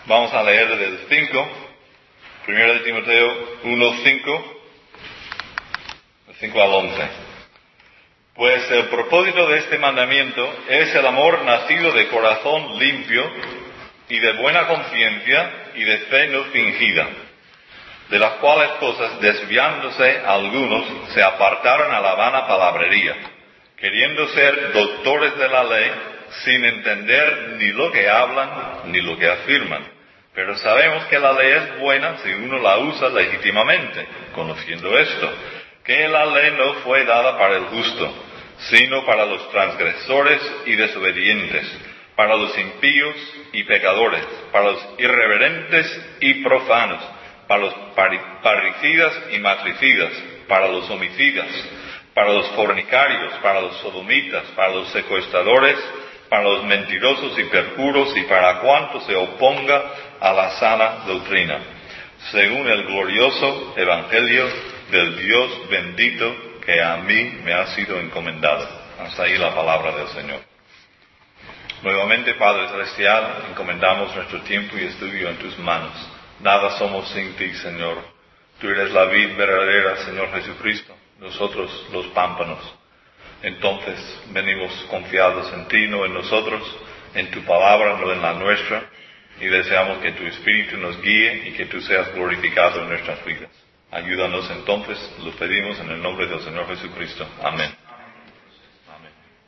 Vamos a leer del 5, 1 de Timoteo 1:5, del 5 al 11. Pues el propósito de este mandamiento es el amor nacido de corazón limpio y de buena conciencia y de fe no fingida, de las cuales cosas desviándose algunos se apartaron a la vana palabrería, queriendo ser doctores de la ley, sin entender ni lo que hablan ni lo que afirman. Pero sabemos que la ley es buena si uno la usa legítimamente, conociendo esto, que la ley no fue dada para el justo, sino para los transgresores y desobedientes, para los impíos y pecadores, para los irreverentes y profanos, para los parricidas y matricidas, para los homicidas, para los fornicarios, para los sodomitas, para los secuestradores, para los mentirosos y perjuros y para cuanto se oponga a la sana doctrina, según el glorioso evangelio del Dios bendito que a mí me ha sido encomendado. Hasta ahí la palabra del Señor. Nuevamente, Padre Celestial, encomendamos nuestro tiempo y estudio en tus manos. Nada somos sin ti, Señor. Tú eres la vid verdadera, Señor Jesucristo, nosotros los pámpanos. Entonces, venimos confiados en ti, no en nosotros, en tu palabra, no en la nuestra, y deseamos que tu Espíritu nos guíe y que tú seas glorificado en nuestras vidas. Ayúdanos entonces, lo pedimos en el nombre del Señor Jesucristo. Amén. Amén.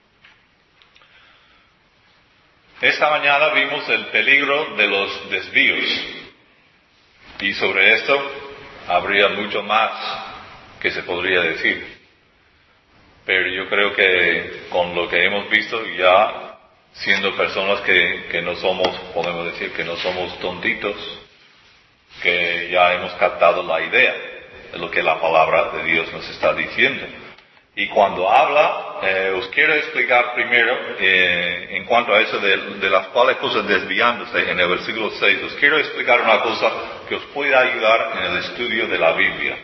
Esta mañana vimos el peligro de los desvíos. Y sobre esto habría mucho más que se podría decir. Pero yo creo que con lo que hemos visto, ya siendo personas que no somos, podemos decir que no somos tontitos, que ya hemos captado la idea de lo que la palabra de Dios nos está diciendo. Y cuando habla, os quiero explicar primero, en cuanto a eso de las cuales cosas desviándose, en el versículo 6, os quiero explicar una cosa que os pueda ayudar en el estudio de la Biblia.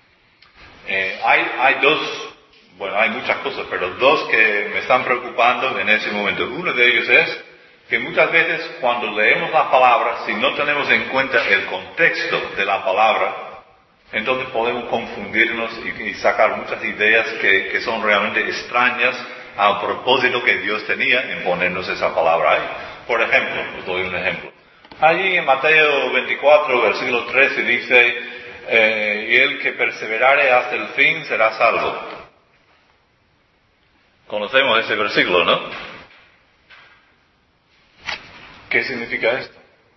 Hay dos, bueno, hay muchas cosas, pero dos que me están preocupando en ese momento. Uno de ellos es que muchas veces cuando leemos la palabra, si no tenemos en cuenta el contexto de la palabra, entonces podemos confundirnos y sacar muchas ideas que son realmente extrañas al propósito que Dios tenía en ponernos esa palabra ahí. Por ejemplo, os doy un ejemplo. Allí en Mateo 24, versículo 13 dice, y el que perseverare hasta el fin será salvo. Conocemos ese versículo, ¿no? ¿Qué significa esto?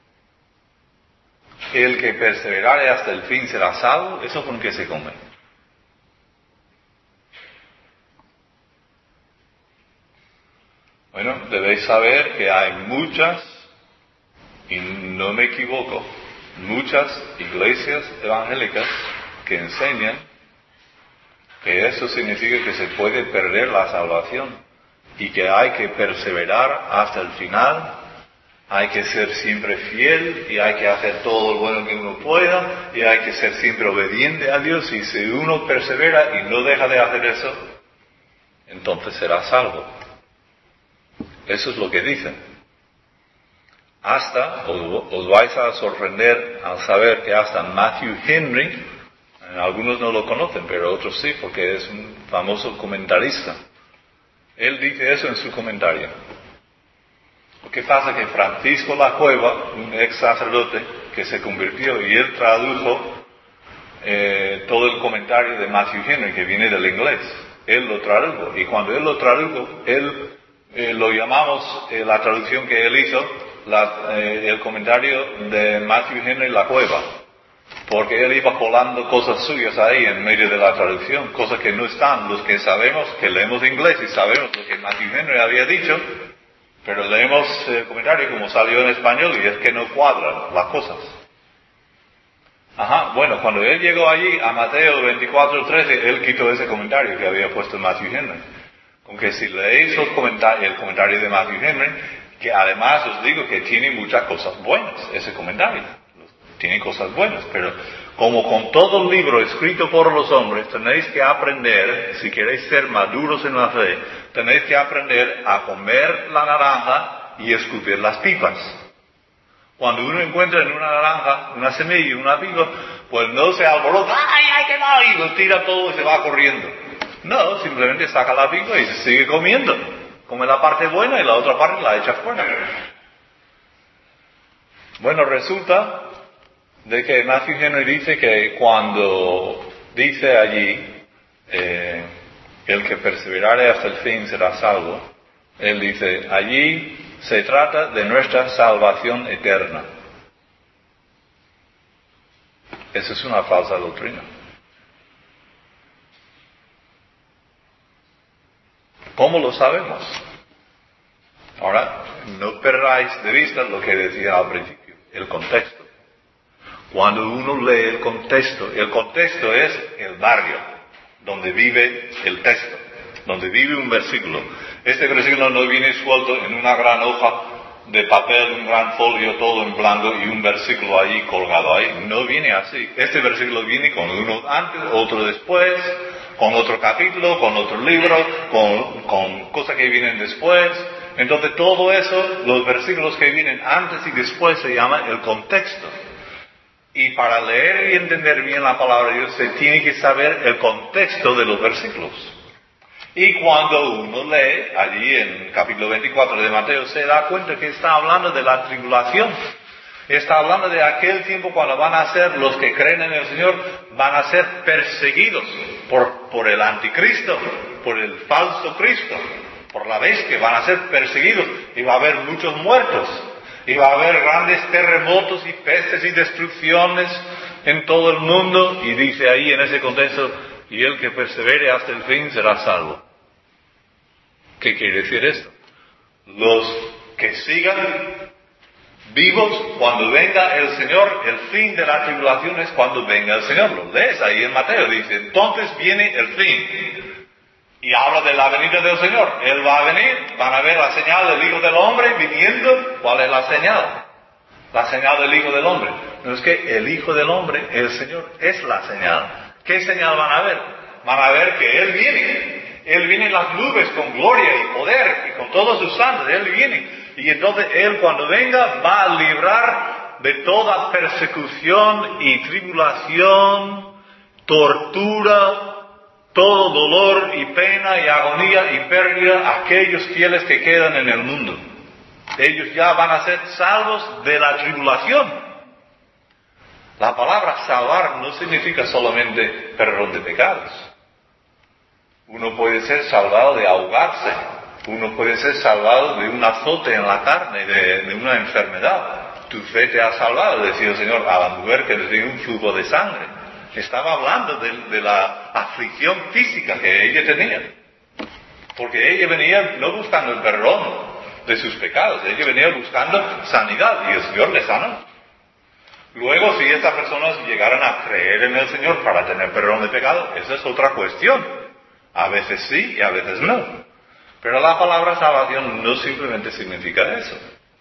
El que perseverare hasta el fin será salvo. ¿Eso con qué se come? Bueno, debéis saber que hay muchas, y no me equivoco, muchas iglesias evangélicas que enseñan que eso significa que se puede perder la salvación y que hay que perseverar hasta el final, hay que ser siempre fiel y hay que hacer todo lo bueno que uno pueda y hay que ser siempre obediente a Dios, y si uno persevera y no deja de hacer eso, entonces será salvo. Eso es lo que dicen. Hasta, os vais a sorprender al saber que hasta Matthew Henry, algunos no lo conocen, pero otros sí, porque es un famoso comentarista. Él dice eso en su comentario. Lo que pasa es que Francisco La Cueva, un ex sacerdote que se convirtió, y él tradujo todo el comentario de Matthew Henry, que viene del inglés. Él lo tradujo, y cuando él lo tradujo, lo llamamos, la traducción que él hizo, el comentario de Matthew Henry La Cueva. Porque él iba colando cosas suyas ahí en medio de la traducción, cosas que no están. Los que sabemos, que leemos inglés y sabemos lo que Matthew Henry había dicho, pero leemos el comentario como salió en español y es que no cuadran las cosas. Bueno, cuando él llegó allí a Mateo 24:13, él quitó ese comentario que había puesto Matthew Henry. Con que si leéis el comentario de Matthew Henry, que además os digo que tiene muchas cosas buenas, ese comentario. Tiene cosas buenas, pero como con todo libro escrito por los hombres, tenéis que aprender, si queréis ser maduros en la fe, tenéis que aprender a comer la naranja y escupir las pipas. Cuando uno encuentra en una naranja una semilla, una pico, pues no se alborota, ¡ay, qué mal! Y lo tira todo y se va corriendo. No, simplemente saca la pico y se sigue comiendo. Come la parte buena y la otra parte la echa fuera. Bueno, resulta de que Matthew Henry dice que cuando dice allí, el que perseverare hasta el fin será salvo, él dice, allí se trata de nuestra salvación eterna. Esa es una falsa doctrina. ¿Cómo lo sabemos? Ahora, no perdáis de vista lo que decía al principio, el contexto. Cuando uno lee el contexto es el barrio donde vive el texto, donde vive un versículo. Este versículo no viene suelto en una gran hoja de papel, un gran folio todo en blanco y un versículo allí colgado ahí. No viene así. Este versículo viene con uno antes, otro después, con otro capítulo, con otro libro, con cosas que vienen después. Entonces todo eso, los versículos que vienen antes y después se llama el contexto. Y para leer y entender bien la palabra de Dios se tiene que saber el contexto de los versículos. Y cuando uno lee allí en capítulo 24 de Mateo se da cuenta que está hablando de la tribulación. Está hablando de aquel tiempo cuando van a ser los que creen en el Señor, van a ser perseguidos por el anticristo, por el falso Cristo, por la bestia, van a ser perseguidos y va a haber muchos muertos. Y va a haber grandes terremotos y pestes y destrucciones en todo el mundo. Y dice ahí en ese contexto, y el que persevere hasta el fin será salvo. ¿Qué quiere decir esto? Los que sigan vivos cuando venga el Señor, el fin de la tribulación es cuando venga el Señor. Lo lees ahí en Mateo, dice, entonces viene el fin. Y habla de la venida del Señor. Él va a venir, van a ver la señal del Hijo del Hombre viniendo. ¿Cuál es la señal? La señal del Hijo del Hombre. No es que el Hijo del Hombre, el Señor, es la señal. ¿Qué señal van a ver? Van a ver que Él viene. Él viene en las nubes con gloria y poder y con todos sus santos. Él viene. Y entonces Él cuando venga va a librar de toda persecución y tribulación, tortura, todo dolor y pena y agonía y pérdida a aquellos fieles que quedan en el mundo. Ellos ya van a ser salvos de la tribulación. La palabra salvar no significa solamente perdón de pecados. Uno puede ser salvado de ahogarse. Uno puede ser salvado de un azote en la carne, de una enfermedad. Tu fe te ha salvado, decía el Señor a la mujer que le dio un flujo de sangre. Estaba hablando de la aflicción física que ella tenía. Porque ella venía no buscando el perdón de sus pecados, ella venía buscando sanidad y el Señor le sanó. Luego, si estas personas llegaran a creer en el Señor para tener perdón de pecado, esa es otra cuestión. A veces sí y a veces no. Pero la palabra salvación no simplemente significa eso.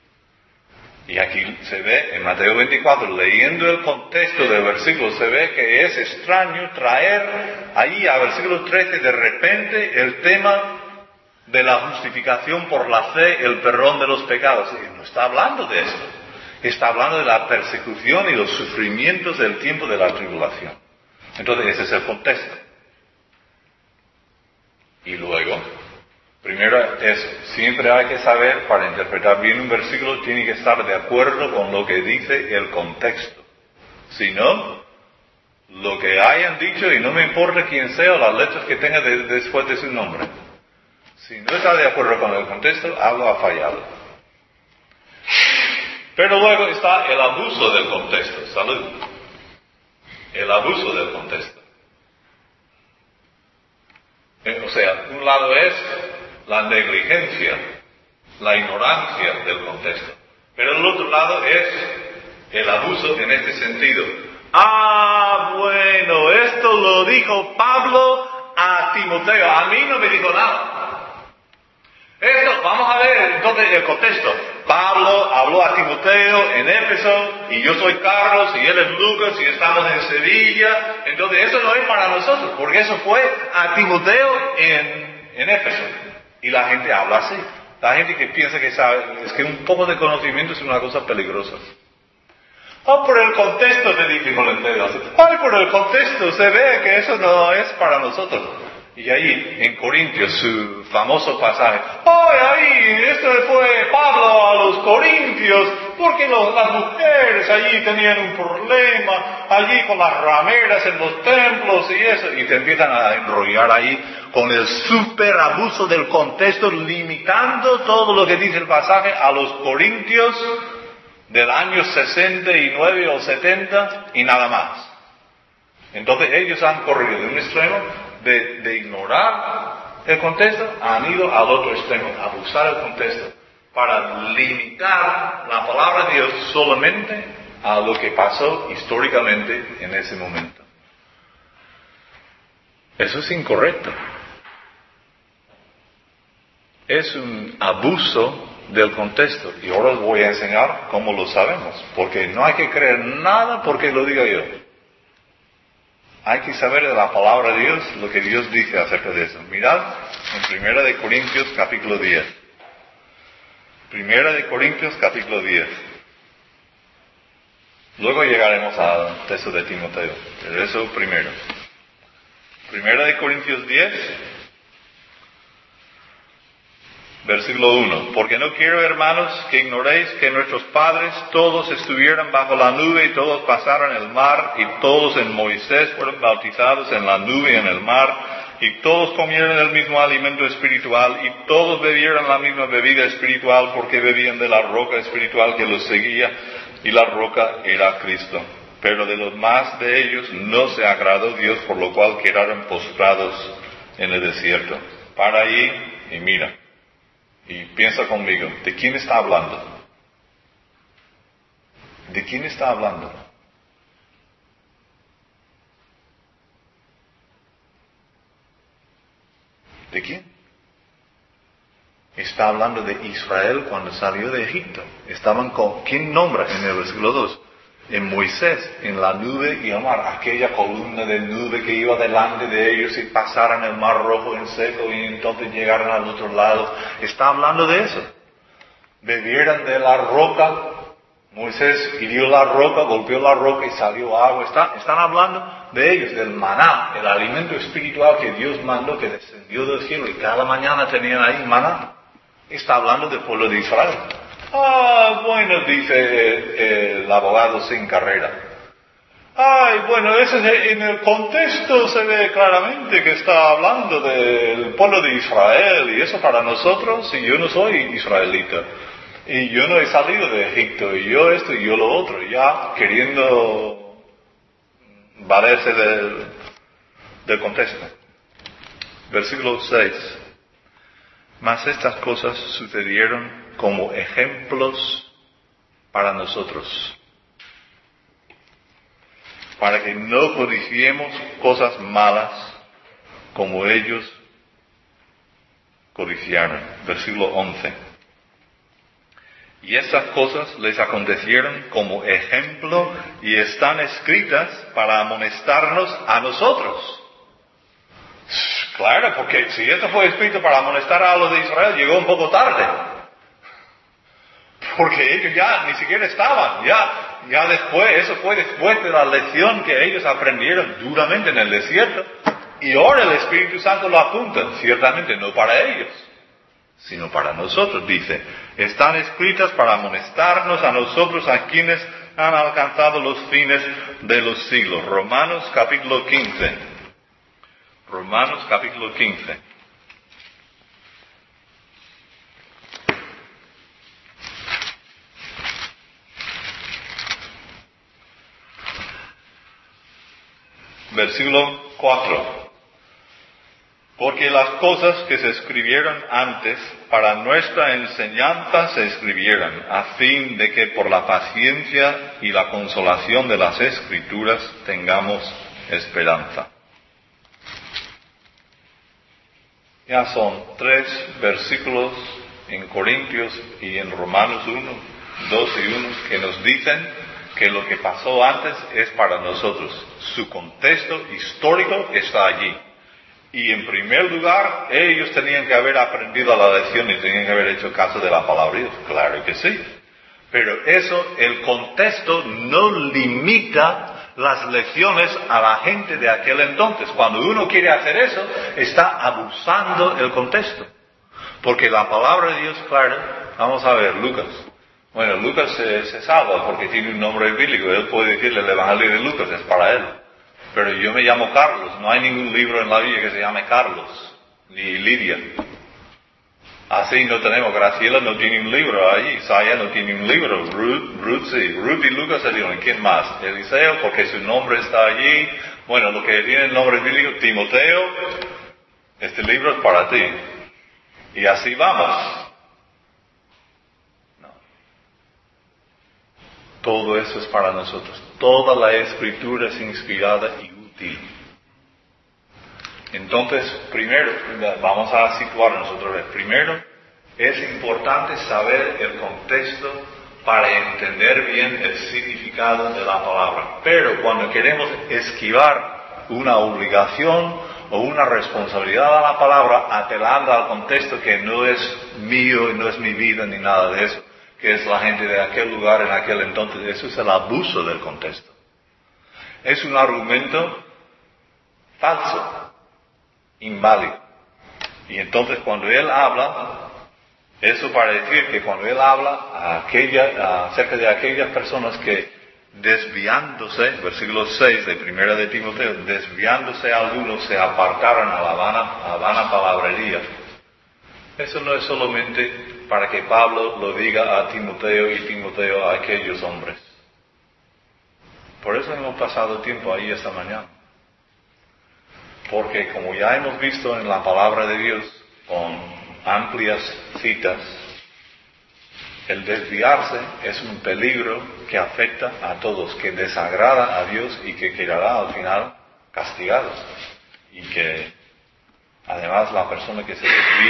Y aquí se ve en Mateo 24, leyendo el contexto del versículo, se ve que es extraño traer ahí a versículo 13 de repente el tema de la justificación por la fe, el perdón de los pecados. Y no está hablando de esto. Está hablando de la persecución y los sufrimientos del tiempo de la tribulación. Entonces ese es el contexto. Y luego, primero eso, siempre hay que saber, para interpretar bien un versículo, tiene que estar de acuerdo con lo que dice el contexto. Si no, lo que hayan dicho, y no me importa quién sea o las letras que tenga después de su nombre, si no está de acuerdo con el contexto, algo ha fallado. Pero luego está el abuso del contexto. Salud. El abuso del contexto. O sea, un lado es la negligencia, la ignorancia del contexto. Pero el otro lado es el abuso en este sentido. Bueno, esto lo dijo Pablo a Timoteo. A mí no me dijo nada. Esto, vamos a ver entonces el contexto. Pablo habló a Timoteo en Éfeso, y yo soy Carlos, y él es Lucas, y estamos en Sevilla. Entonces eso no es para nosotros, porque eso fue a Timoteo en Éfeso. Y la gente habla así. La gente que piensa que sabe, es que un poco de conocimiento es una cosa peligrosa. Por el contexto, te dice con el dedo. Por el contexto, se ve que eso no es para nosotros. Y ahí, en Corintios, su famoso pasaje. Esto fue Pablo a los Corintios, porque las mujeres allí tenían un problema, allí con las rameras en los templos y eso. Y te empiezan a enrollar ahí con el súper abuso del contexto, limitando todo lo que dice el pasaje a los Corintios del año 69 o 70 y nada más. Entonces ellos han corrido de un extremo de ignorar el contexto, han ido al otro extremo, a abusar el contexto, para limitar la palabra de Dios solamente a lo que pasó históricamente en ese momento. Eso es incorrecto. Es un abuso del contexto. Y ahora os voy a enseñar cómo lo sabemos. Porque no hay que creer nada porque lo diga yo. Hay que saber de la palabra de Dios lo que Dios dice acerca de eso. Mirad en 1 de Corintios capítulo 10. 1 de Corintios capítulo 10. Luego llegaremos al texto de Timoteo. Pero eso primero. 1 de Corintios 10. Versículo 1. Porque no quiero, hermanos, que ignoréis que nuestros padres todos estuvieron bajo la nube y todos pasaron el mar y todos en Moisés fueron bautizados en la nube y en el mar y todos comieron el mismo alimento espiritual y todos bebieron la misma bebida espiritual porque bebían de la roca espiritual que los seguía y la roca era Cristo. Pero de los más de ellos no se agradó Dios, por lo cual quedaron postrados en el desierto. Para allí y mira. Y piensa conmigo, ¿de quién está hablando? ¿De quién está hablando? ¿De quién? Está hablando de Israel cuando salió de Egipto. Estaban con, ¿quién nombra en el versículo 2? En Moisés, en la nube y el mar, aquella columna de nube que iba delante de ellos y pasaran el mar rojo en seco y entonces llegaran al otro lado. Está hablando de eso. Bebieran de la roca, Moisés hirió la roca, golpeó la roca y salió agua. Están hablando de ellos, del maná, el alimento espiritual que Dios mandó, que descendió del cielo y cada mañana tenían ahí maná. Está hablando del pueblo de Israel. Bueno, dice el abogado sin carrera. Eso en el contexto se ve claramente que está hablando del pueblo de Israel y eso para nosotros, y yo no soy israelita. Y yo no he salido de Egipto, y yo esto y yo lo otro, ya queriendo valerse del contexto. Versículo 6. Mas estas cosas sucedieron como ejemplos para nosotros, para que no codiciemos cosas malas como ellos codiciaron. Versículo 11. Y estas cosas les acontecieron como ejemplo y están escritas para amonestarnos a nosotros. Claro, porque si esto fue escrito para amonestar a los de Israel, llegó un poco tarde. Porque ellos ya ni siquiera estaban, ya después, eso fue después de la lección que ellos aprendieron duramente en el desierto. Y ahora el Espíritu Santo lo apunta, ciertamente no para ellos, sino para nosotros, dice. Están escritas para amonestarnos a nosotros, a quienes han alcanzado los fines de los siglos. Romanos capítulo 15. Romanos capítulo 15. Versículo 4. Porque las cosas que se escribieron antes para nuestra enseñanza se escribieron, a fin de que por la paciencia y la consolación de las Escrituras tengamos esperanza. Ya son 3 versículos en Corintios y en Romanos 1, 2 y 1 que nos dicen que lo que pasó antes es para nosotros. Su contexto histórico está allí. Y en primer lugar, ellos tenían que haber aprendido la lección y tenían que haber hecho caso de la palabra de Dios. Claro que sí. Pero eso, el contexto no limita las lecciones a la gente de aquel entonces. Cuando uno quiere hacer eso, está abusando el contexto. Porque la palabra de Dios, claro, vamos a ver, Lucas. Bueno, Lucas se salva porque tiene un nombre bíblico. Él puede decirle el Evangelio de Lucas, es para él. Pero yo me llamo Carlos. No hay ningún libro en la Biblia que se llame Carlos, ni Lidia. Así no tenemos. Graciela no tiene un libro ahí. Saya no tiene un libro. Ruth sí. Ruth y Lucas se dieron. ¿Quién más? Eliseo, porque su nombre está allí. Bueno, lo que tiene el nombre bíblico, Timoteo. Este libro es para ti. Y así vamos. No. Todo eso es para nosotros. Toda la Escritura es inspirada y útil. Entonces, primero, vamos a situarnos otra vez. Primero, es importante saber el contexto para entender bien el significado de la palabra. Pero cuando queremos esquivar una obligación o una responsabilidad a la palabra, apelando al contexto que no es mío y no es mi vida ni nada de eso, que es la gente de aquel lugar en aquel entonces, eso es el abuso del contexto. Es un argumento falso, inválido. Y entonces cuando él habla, eso para decir que cuando él habla acerca de aquellas personas que desviándose, versículo 6 de Primera de Timoteo, desviándose algunos se apartaron a la vana palabrería. Eso no es solamente para que Pablo lo diga a Timoteo y Timoteo a aquellos hombres. Por eso hemos pasado tiempo ahí esta mañana. Porque como ya hemos visto en la palabra de Dios, con amplias citas, el desviarse es un peligro que afecta a todos, que desagrada a Dios y que quedará al final castigado. Y que además la persona que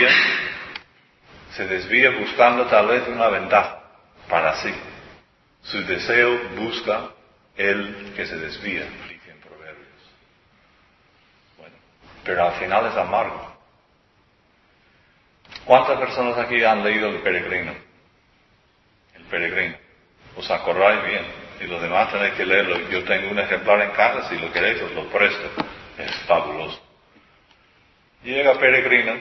se desvía buscando tal vez una ventaja para sí. Su deseo busca el que se desvía, dicen Proverbios. Bueno, pero al final es amargo. ¿Cuántas personas aquí han leído El Peregrino? El Peregrino. ¿Os acordáis bien? Y los demás tenéis que leerlo. Yo tengo un ejemplar en casa, si lo queréis os lo presto. Es fabuloso. Llega Peregrino,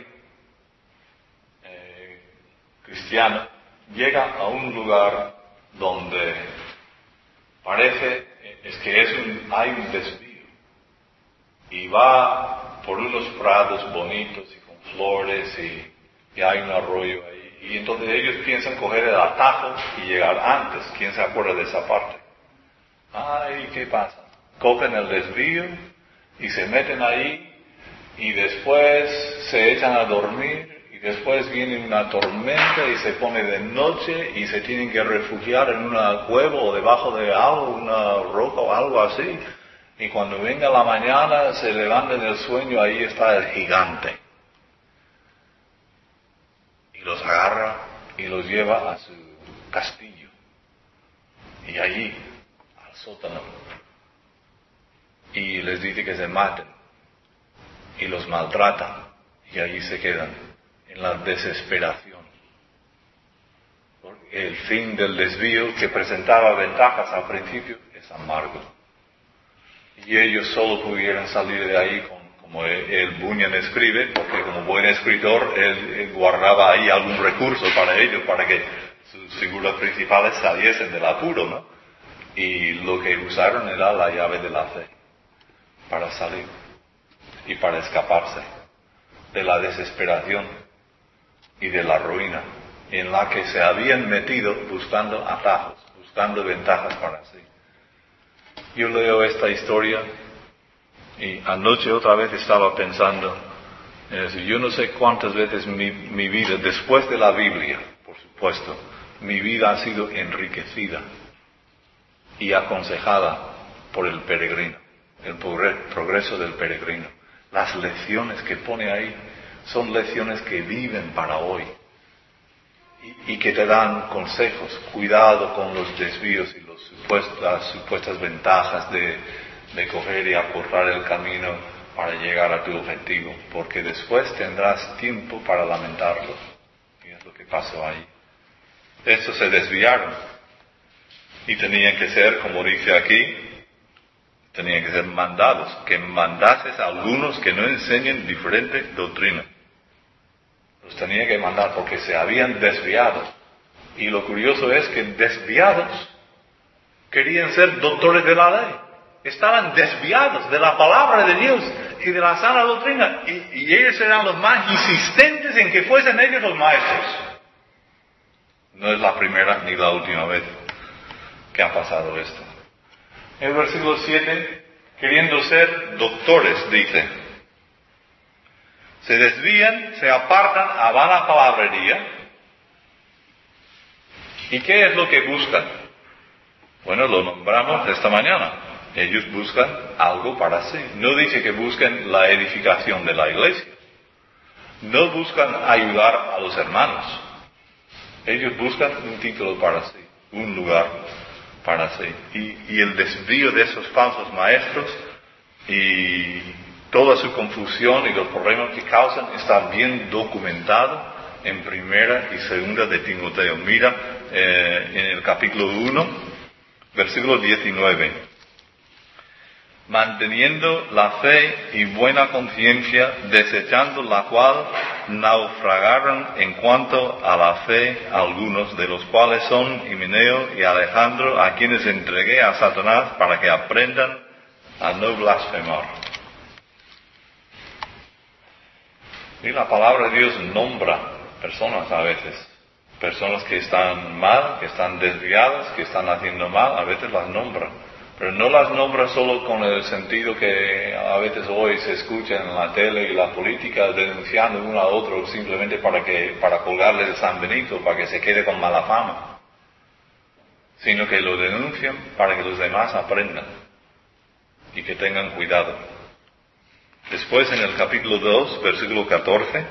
cristiano, llega a un lugar donde parece hay un desvío. Y va por unos prados bonitos y con flores y hay un arroyo ahí. Y entonces ellos piensan coger el atajo y llegar antes. ¿Quién se acuerda de esa parte? Ay, ¿qué pasa? Cogen el desvío y se meten ahí y después se echan a dormir y después viene una tormenta y se pone de noche y se tienen que refugiar en una cueva o debajo de algo, una roca o algo así. Y cuando venga la mañana se levantan del sueño, ahí está el gigante. Los agarra y los lleva a su castillo. Y allí, al sótano. Y les dice que se maten. Y los maltrata. Y allí se quedan, en la desesperación. Porque el fin del desvío, que presentaba ventajas al principio, es amargo. Y ellos solo pudieran salir de ahí como el Bunyan escribe, porque como buen escritor, él guardaba ahí algún recurso para ellos, para que sus figuras principales saliesen del apuro, ¿no? Y lo que usaron era la llave de la fe, para salir y para escaparse de la desesperación y de la ruina en la que se habían metido buscando atajos, buscando ventajas para sí. Yo leo esta historia y anoche otra vez estaba pensando, yo no sé cuántas veces mi vida, después de la Biblia, por supuesto, mi vida ha sido enriquecida y aconsejada por el peregrino, el progreso del peregrino. Las lecciones que pone ahí son lecciones que viven para hoy y que te dan consejos, cuidado con los desvíos y las supuestas ventajas de coger y acortar el camino para llegar a tu objetivo, porque después tendrás tiempo para lamentarlo. Y es lo que pasó ahí. De eso se desviaron. Y tenían que ser, como dice aquí, tenían que ser mandados, que mandases a algunos que no enseñen diferente doctrina. Los tenía que mandar porque se habían desviado. Y lo curioso es que desviados querían ser doctores de la ley. Estaban desviados de la palabra de Dios y de la sana doctrina. Y ellos eran los más insistentes en que fuesen ellos los maestros. No es la primera ni la última vez que ha pasado esto. En el versículo 7, queriendo ser doctores, dice, se desvían, se apartan a vana palabrería. ¿Y qué es lo que buscan? Bueno, lo nombramos esta mañana. Ellos buscan algo para sí. No dice que busquen la edificación de la iglesia. No buscan ayudar a los hermanos. Ellos buscan un título para sí, un lugar para sí. Y el desvío de esos falsos maestros y toda su confusión y los problemas que causan está bien documentado en primera y segunda de Timoteo. Mira en el capítulo 1, versículo 19. Manteniendo la fe y buena conciencia, desechando la cual naufragaron en cuanto a la fe algunos, de los cuales son Himeneo y Alejandro, a quienes entregué a Satanás para que aprendan a no blasfemar. Y la palabra de Dios nombra personas a veces. Personas que están mal, que están desviadas, que están haciendo mal, a veces las nombra. Pero no las nombra solo con el sentido que a veces hoy se escucha en la tele y la política denunciando uno a otro simplemente para colgarle el San Benito, para que se quede con mala fama. Sino que lo denuncian para que los demás aprendan y que tengan cuidado. Después en el capítulo 2, versículo 14,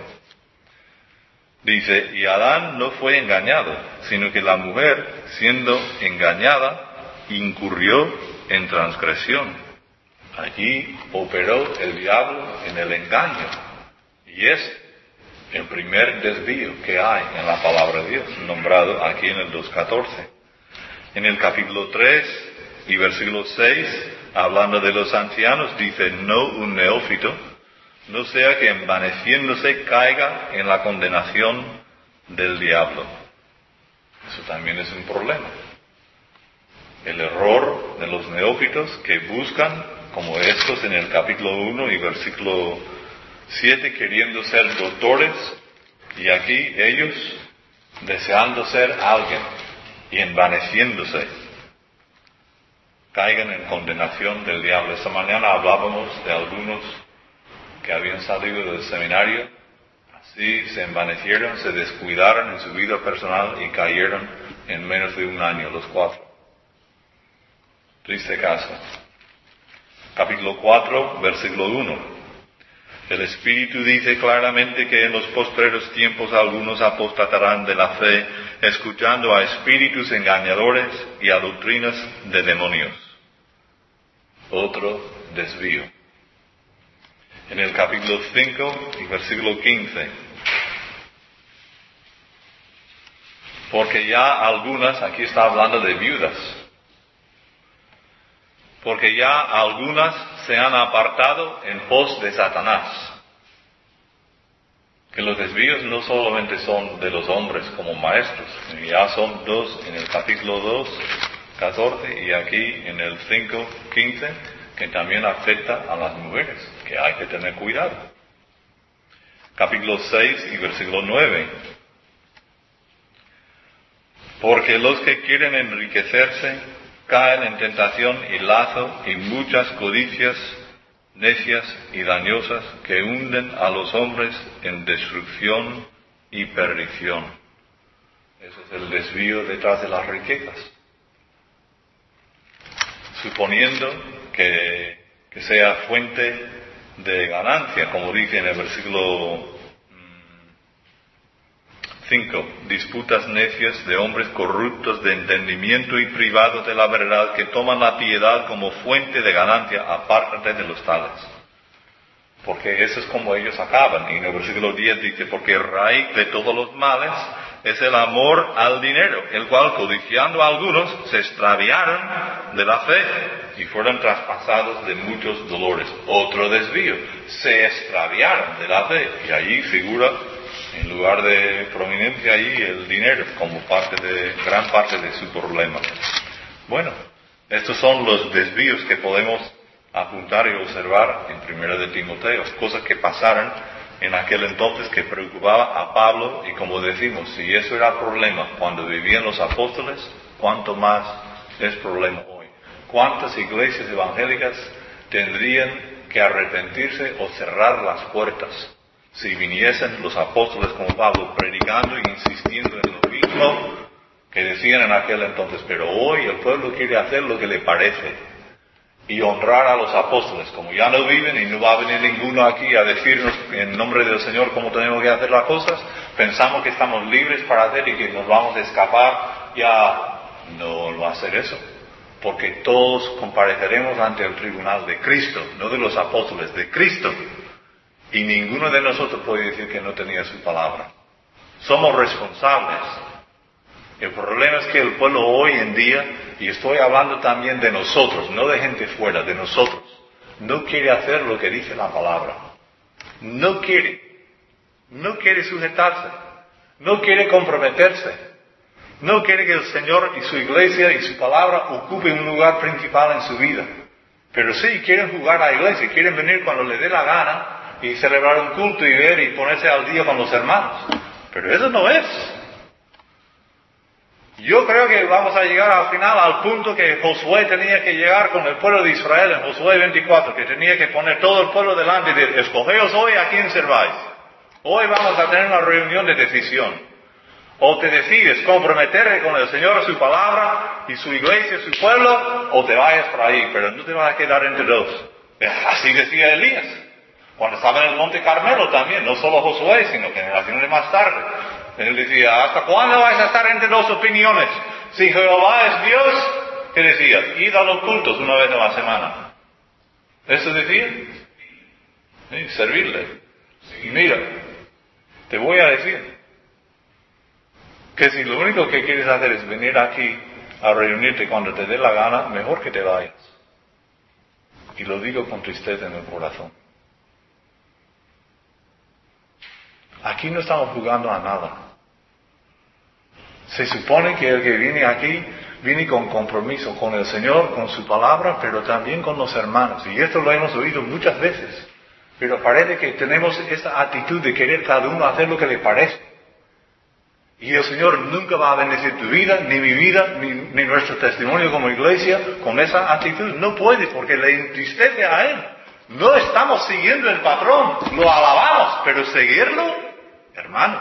dice, y Adán no fue engañado, sino que la mujer, siendo engañada, incurrió en transgresión. Allí operó el diablo en el engaño. Y es el primer desvío que hay en la palabra de Dios, nombrado aquí en el 2.14. En el capítulo 3 y versículo 6, hablando de los ancianos, dice, no un neófito, no sea que envaneciéndose caiga en la condenación del diablo. Eso también es un problema. El error de los neófitos que buscan, como estos en el capítulo 1 y versículo 7, queriendo ser doctores, y aquí ellos deseando ser alguien y envaneciéndose, caigan en condenación del diablo. Esta mañana hablábamos de algunos que habían salido del seminario, así se envanecieron, se descuidaron en su vida personal y cayeron en menos de un año, los 4. Triste caso. Capítulo 4, versículo 1. El Espíritu dice claramente que en los postreros tiempos algunos apostatarán de la fe, escuchando a espíritus engañadores y a doctrinas de demonios. Otro desvío. En el capítulo 5 y versículo 15. Porque ya algunas, aquí está hablando de viudas, porque ya algunas se han apartado en pos de Satanás. Que los desvíos no solamente son de los hombres como maestros, ya son 2 en el capítulo 2, 14 y aquí en el 5, 15, que también afecta a las mujeres, que hay que tener cuidado. Capítulo 6 y versículo 9. Porque los que quieren enriquecerse caen en tentación y lazo y muchas codicias necias y dañosas que hunden a los hombres en destrucción y perdición. Ese es el desvío detrás de las riquezas. Suponiendo que sea fuente de ganancia, como dice en el versículo 5, disputas necias de hombres corruptos de entendimiento y privados de la verdad, que toman la piedad como fuente de ganancia. Apártate de los tales, porque eso es como ellos acaban. Y en el versículo 10 dice, porque raíz de todos los males es el amor al dinero, el cual, codiciando a algunos, se extraviaron de la fe y fueron traspasados de muchos dolores. Otro desvío, se extraviaron de la fe, y allí figura, en lugar de prominencia, allí el dinero como gran parte de su problema. Bueno, estos son los desvíos que podemos apuntar y observar en 1 de Timoteo, cosas que pasaron en aquel entonces que preocupaba a Pablo, y como decimos, si eso era problema cuando vivían los apóstoles, ¿cuánto más es problema hoy? ¿Cuántas iglesias evangélicas tendrían que arrepentirse o cerrar las puertas si viniesen los apóstoles como Pablo predicando e insistiendo en lo mismo que decían en aquel entonces? Pero hoy el pueblo quiere hacer lo que le parece y honrar a los apóstoles. Como ya no viven y no va a venir ninguno aquí a decirnos en nombre del Señor cómo tenemos que hacer las cosas, pensamos que estamos libres para hacer y que nos vamos a escapar. Ya no va a ser eso, porque todos compareceremos ante el tribunal de Cristo, no de los apóstoles, de Cristo, y ninguno de nosotros puede decir que no tenía su palabra. Somos responsables. El problema es que el pueblo hoy en día, y estoy hablando también de nosotros, no de gente fuera, de nosotros, no quiere hacer lo que dice la palabra. No quiere sujetarse, no quiere comprometerse, no quiere que el Señor y su iglesia y su palabra ocupen un lugar principal en su vida. Pero sí, quieren jugar a la iglesia, quieren venir cuando les dé la gana y celebrar un culto y ver y ponerse al día con los hermanos. Pero eso no es. Yo creo que vamos a llegar al final al punto que Josué tenía que llegar con el pueblo de Israel en Josué 24, que tenía que poner todo el pueblo delante y decir, escogeos hoy a quién serváis. Hoy vamos a tener una reunión de decisión. O te decides comprometerte con el Señor, su palabra y su iglesia, su pueblo, o te vayas por ahí, pero no te vas a quedar entre dos. Así decía Elías, cuando estaba en el Monte Carmelo también, no solo Josué, sino generaciones más tarde. Él decía, ¿hasta cuándo vais a estar entre dos opiniones? Si Jehová es Dios, ¿qué decía? Id a los cultos una vez a la semana. ¿Eso decía? Sí, servirle. Y mira, te voy a decir que si lo único que quieres hacer es venir aquí a reunirte cuando te dé la gana, mejor que te vayas. Y lo digo con tristeza en el corazón. Aquí no estamos jugando a nada. Se supone que el que viene aquí, viene con compromiso con el Señor, con su palabra, pero también con los hermanos. Y esto lo hemos oído muchas veces. Pero parece que tenemos esta actitud de querer cada uno hacer lo que le parece. Y el Señor nunca va a bendecir tu vida, ni mi vida, ni nuestro testimonio como iglesia con esa actitud. No puede, porque le entristece a Él. No estamos siguiendo el patrón, lo alabamos, pero seguirlo, hermanos.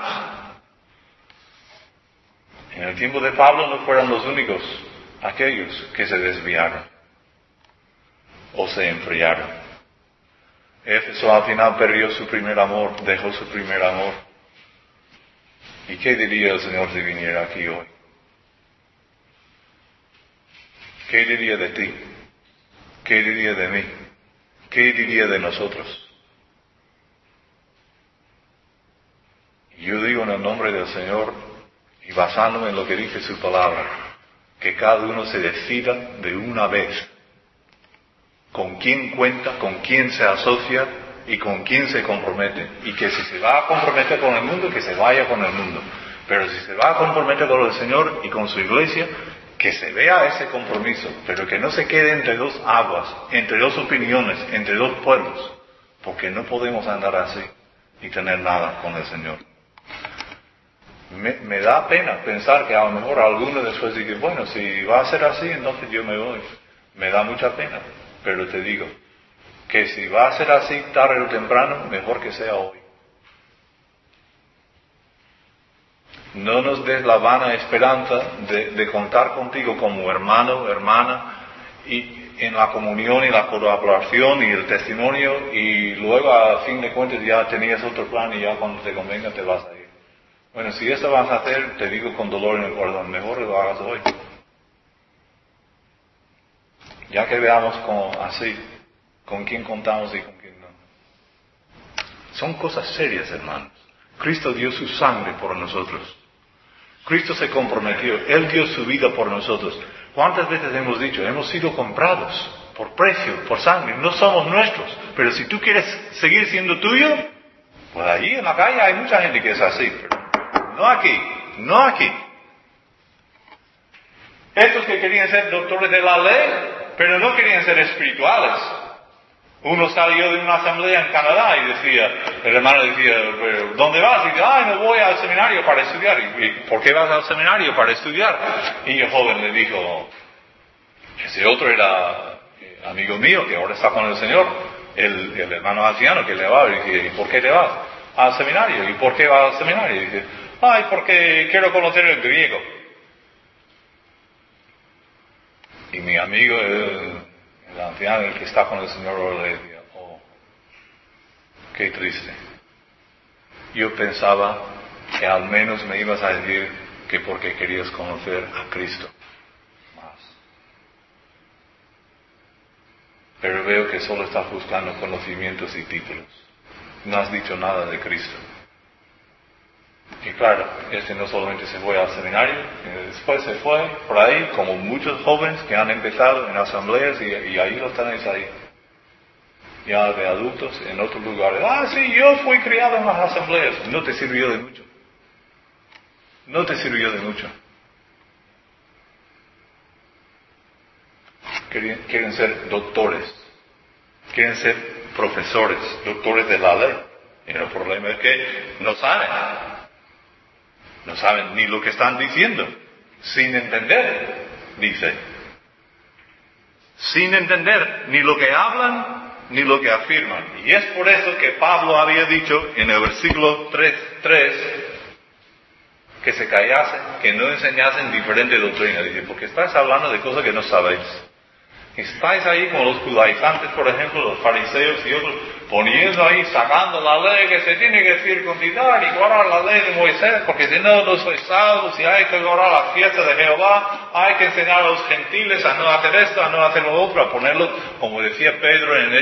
En el tiempo de Pablo no fueron los únicos aquellos que se desviaron o se enfriaron. Éfeso al final perdió su primer amor, dejó su primer amor. ¿Y qué diría el Señor si viniera aquí hoy? ¿Qué diría de ti? ¿Qué diría de mí? ¿Qué diría de nosotros? Yo digo en el nombre del Señor y basándome en lo que dice su palabra, que cada uno se decida de una vez con quién cuenta, con quién se asocia y con quién se compromete. Y que si se va a comprometer con el mundo, que se vaya con el mundo. Pero si se va a comprometer con el Señor y con su iglesia, que se vea ese compromiso, pero que no se quede entre dos aguas, entre dos opiniones, entre dos pueblos, porque no podemos andar así y tener nada con el Señor. Me da pena pensar que a lo mejor alguno después dice, bueno, si va a ser así, entonces yo me voy. Me da mucha pena, pero te digo que si va a ser así tarde o temprano, mejor que sea hoy. No nos des la vana esperanza de contar contigo como hermano, hermana, y en la comunión y la colaboración y el testimonio, y luego a fin de cuentas ya tenías otro plan y ya cuando te convenga te vas a ir. Bueno, si eso vas a hacer, te digo con dolor en el corazón, mejor lo hagas hoy. Ya que veamos así, con quién contamos y con quién no. Son cosas serias, hermanos. Cristo dio su sangre por nosotros. Cristo se comprometió, Él dio su vida por nosotros. ¿Cuántas veces hemos dicho? Hemos sido comprados por precio, por sangre, no somos nuestros. Pero si tú quieres seguir siendo tuyo, pues allí en la calle hay mucha gente que es así, pero no aquí, no aquí. Estos que querían ser doctores de la ley, pero no querían ser espirituales. Uno salió de una asamblea en Canadá y decía, el hermano decía, ¿dónde vas? Y dice, me voy al seminario para estudiar. ¿Y por qué vas al seminario para estudiar? Y el joven le dijo, ese otro era amigo mío que ahora está con el Señor, el hermano anciano que le va, y dice, ¿y por qué te vas al seminario? ¿Y por qué vas al seminario? Y dice, porque quiero conocer el griego. Y mi amigo, el anciano, el que está con el Señor, le decía, qué triste. Yo pensaba que al menos me ibas a decir que porque querías conocer a Cristo más. Pero veo que solo estás buscando conocimientos y títulos. No has dicho nada de Cristo. Y claro, no solamente se fue al seminario, después se fue por ahí, como muchos jóvenes que han empezado en asambleas y ahí los tenéis ahí. Ya de adultos en otros lugares. Sí, yo fui criado en las asambleas. No te sirvió de mucho. No te sirvió de mucho. Quieren ser doctores. Quieren ser profesores, doctores de la ley. Y el problema es que no saben. No saben ni lo que están diciendo. Sin entender, dice. Sin entender ni lo que hablan ni lo que afirman. Y es por eso que Pablo había dicho en el versículo 3, que se callasen, que no enseñasen diferente doctrina. Dice, porque estáis hablando de cosas que no sabéis. Estáis ahí como los judaizantes, por ejemplo, los fariseos y otros, poniendo ahí, sacando la ley que se tiene que circuncidar y guardar la ley de Moisés, porque si no, no sois salvos, y hay que guardar la fiesta de Jehová, hay que enseñar a los gentiles a no hacer esto, a no hacer lo otro, a ponerlo, como decía Pedro en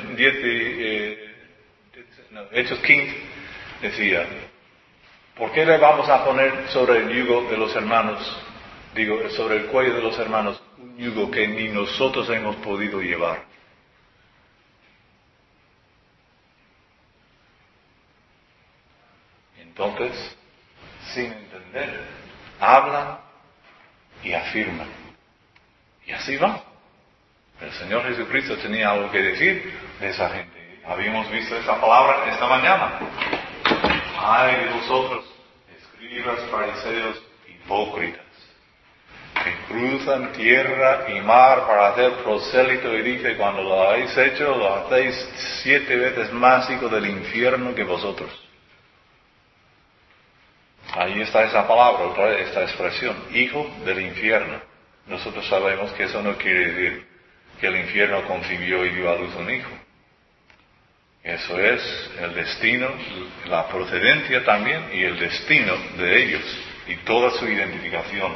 Hechos 15, decía, ¿por qué le vamos a poner sobre el yugo de los hermanos, sobre el cuello de los hermanos, un yugo que ni nosotros hemos podido llevar? Entonces, sin entender, hablan y afirman. Y así va. El Señor Jesucristo tenía algo que decir de esa gente. Habíamos visto esa palabra esta mañana. Ay de vosotros, escribas, fariseos, hipócritas, que cruzan tierra y mar para hacer prosélito, y dice, cuando lo habéis hecho, lo hacéis 7 veces más hijo del infierno que vosotros. Ahí está esa palabra, otra vez, esta expresión, hijo del infierno. Nosotros sabemos que eso no quiere decir que el infierno concibió y dio a luz un hijo. Eso es el destino, la procedencia también y el destino de ellos y toda su identificación.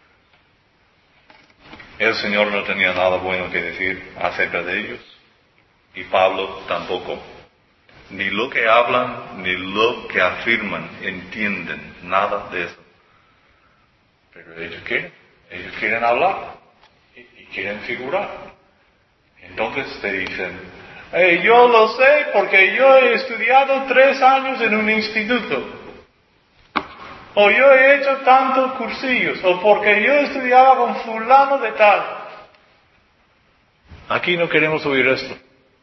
El Señor no tenía nada bueno que decir acerca de ellos y Pablo tampoco. Ni lo que hablan, ni lo que afirman, entienden nada de eso. Pero ellos quieren hablar y quieren figurar. Entonces te dicen, yo lo sé porque yo he estudiado 3 años en un instituto. O yo he hecho tantos cursillos. O porque yo estudiaba con fulano de tal. Aquí no queremos oír esto.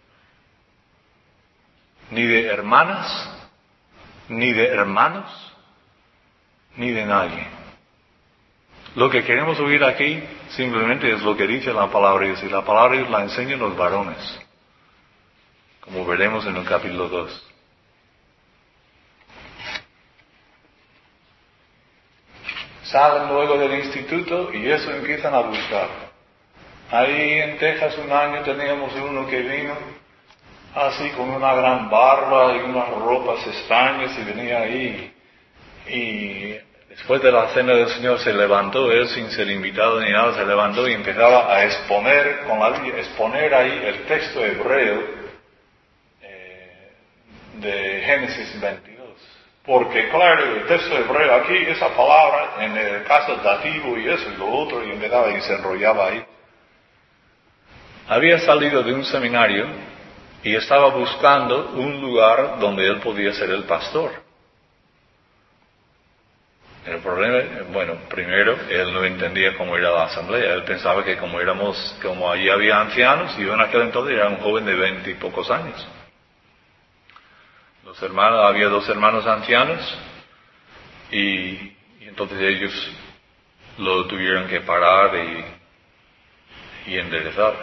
Ni de hermanas, ni de hermanos, ni de nadie. Lo que queremos oír aquí simplemente es lo que dice la palabra de Dios. Y la palabra de Dios la enseñan los varones, como veremos en el capítulo 2. Salen luego del instituto y eso empiezan a buscar. Ahí en Texas un año teníamos uno que vino así con una gran barba y unas ropas extrañas y venía ahí. Y después de la cena del Señor se levantó, él sin ser invitado ni nada, se levantó y empezaba a exponer con la Biblia, exponer ahí el texto hebreo de Génesis 22. Porque, claro, el texto hebreo aquí, esa palabra, en el caso dativo y eso y lo otro, y empezaba y se enrollaba ahí. Había salido de un seminario y estaba buscando un lugar donde él podía ser el pastor. El problema, bueno, primero, él no entendía cómo era la asamblea. Él pensaba que como allí había ancianos, y yo en aquel entonces era un joven de 20 y pocos años. Había 2 hermanos ancianos, y entonces ellos lo tuvieron que parar y enderezar.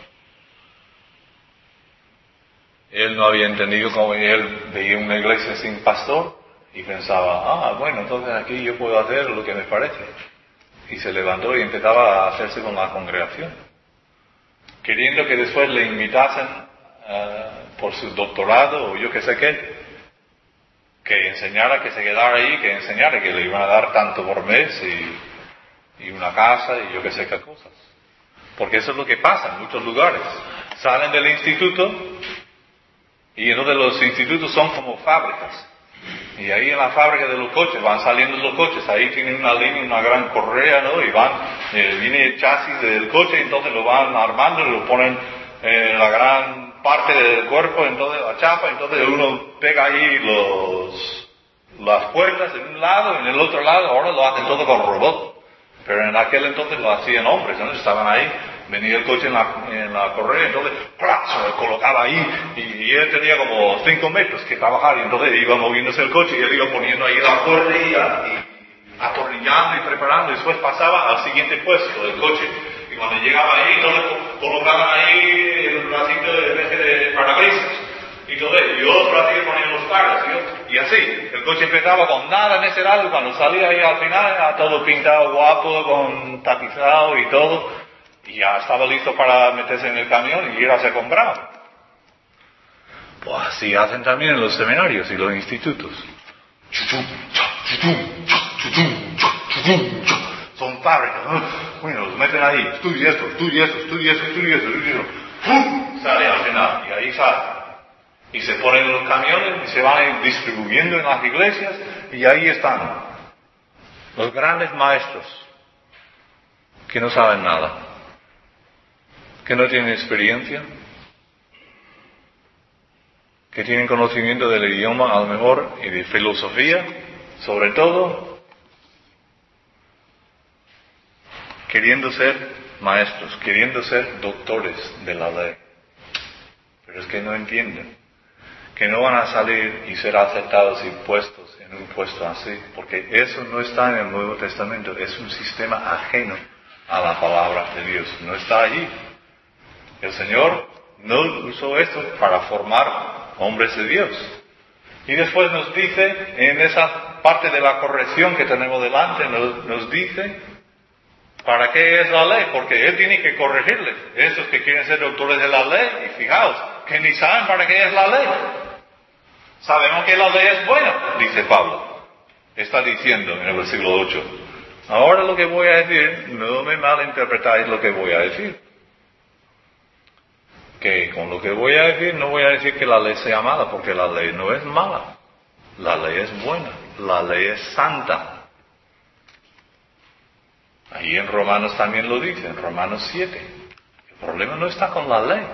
Él no había entendido cómo él veía una iglesia sin pastor y pensaba, bueno, entonces aquí yo puedo hacer lo que me parece. Y se levantó y empezaba a hacerse con la congregación, queriendo que después le invitasen por su doctorado o yo qué sé qué, que enseñara, que se quedara ahí, que enseñara, que le iban a dar tanto por mes y una casa y yo qué sé qué cosas. Porque eso es lo que pasa en muchos lugares. Salen del instituto y entonces los institutos son como fábricas. Y ahí en la fábrica de los coches van saliendo los coches, ahí tienen una línea, una gran correa, ¿no? Y viene el chasis del coche, entonces lo van armando y lo ponen en la gran parte del cuerpo, entonces la chapa, entonces uno pega ahí las puertas en un lado, en el otro lado, ahora lo hacen todo con robot. Pero en aquel entonces lo hacían hombres, ¿no? Estaban ahí, venía el coche en la correa, entonces ¡plac! Se lo colocaba ahí, y él tenía como 5 metros que trabajar, y entonces iba moviéndose el coche, y él iba poniendo ahí la cuerda y atornillando y preparando, y después pasaba al siguiente puesto del coche, y cuando llegaba ahí, entonces colocaban ahí el bracito de parabrisas, y otro así ponían los faros, y así, el coche empezaba con nada en ese lado, y cuando salía ahí al final, era todo pintado guapo, con tapizado y todo, y ya estaba listo para meterse en el camión y ir a ser comprado. Pues así hacen también en los seminarios y los institutos. Son fábricas, ¿no? Bueno, los meten ahí, estudia esto. ¡Pum! Sale al final, y ahí sale. Y se ponen en los camiones y se van distribuyendo en las iglesias, y ahí están los grandes maestros que no saben nada, que no tienen experiencia, que tienen conocimiento del idioma a lo mejor y de filosofía, sobre todo, queriendo ser maestros, queriendo ser doctores de la ley. Pero es que no entienden que no van a salir y ser aceptados y puestos en un puesto así, porque eso no está en el Nuevo Testamento, es un sistema ajeno a la palabra de Dios, no está allí. El Señor no usó esto para formar hombres de Dios. Y después nos dice, en esa parte de la corrección que tenemos delante, nos dice, ¿para qué es la ley? Porque Él tiene que corregirles. Esos que quieren ser doctores de la ley, y fijaos, que ni saben para qué es la ley. Sabemos que la ley es buena, dice Pablo. Está diciendo en el versículo 8. Ahora lo que voy a decir, no me malinterpretáis lo que voy a decir. Que con lo que voy a decir, no voy a decir que la ley sea mala, porque la ley no es mala. La ley es buena, la ley es santa. Ahí en Romanos también lo dice, en Romanos 7. El problema no está con la ley.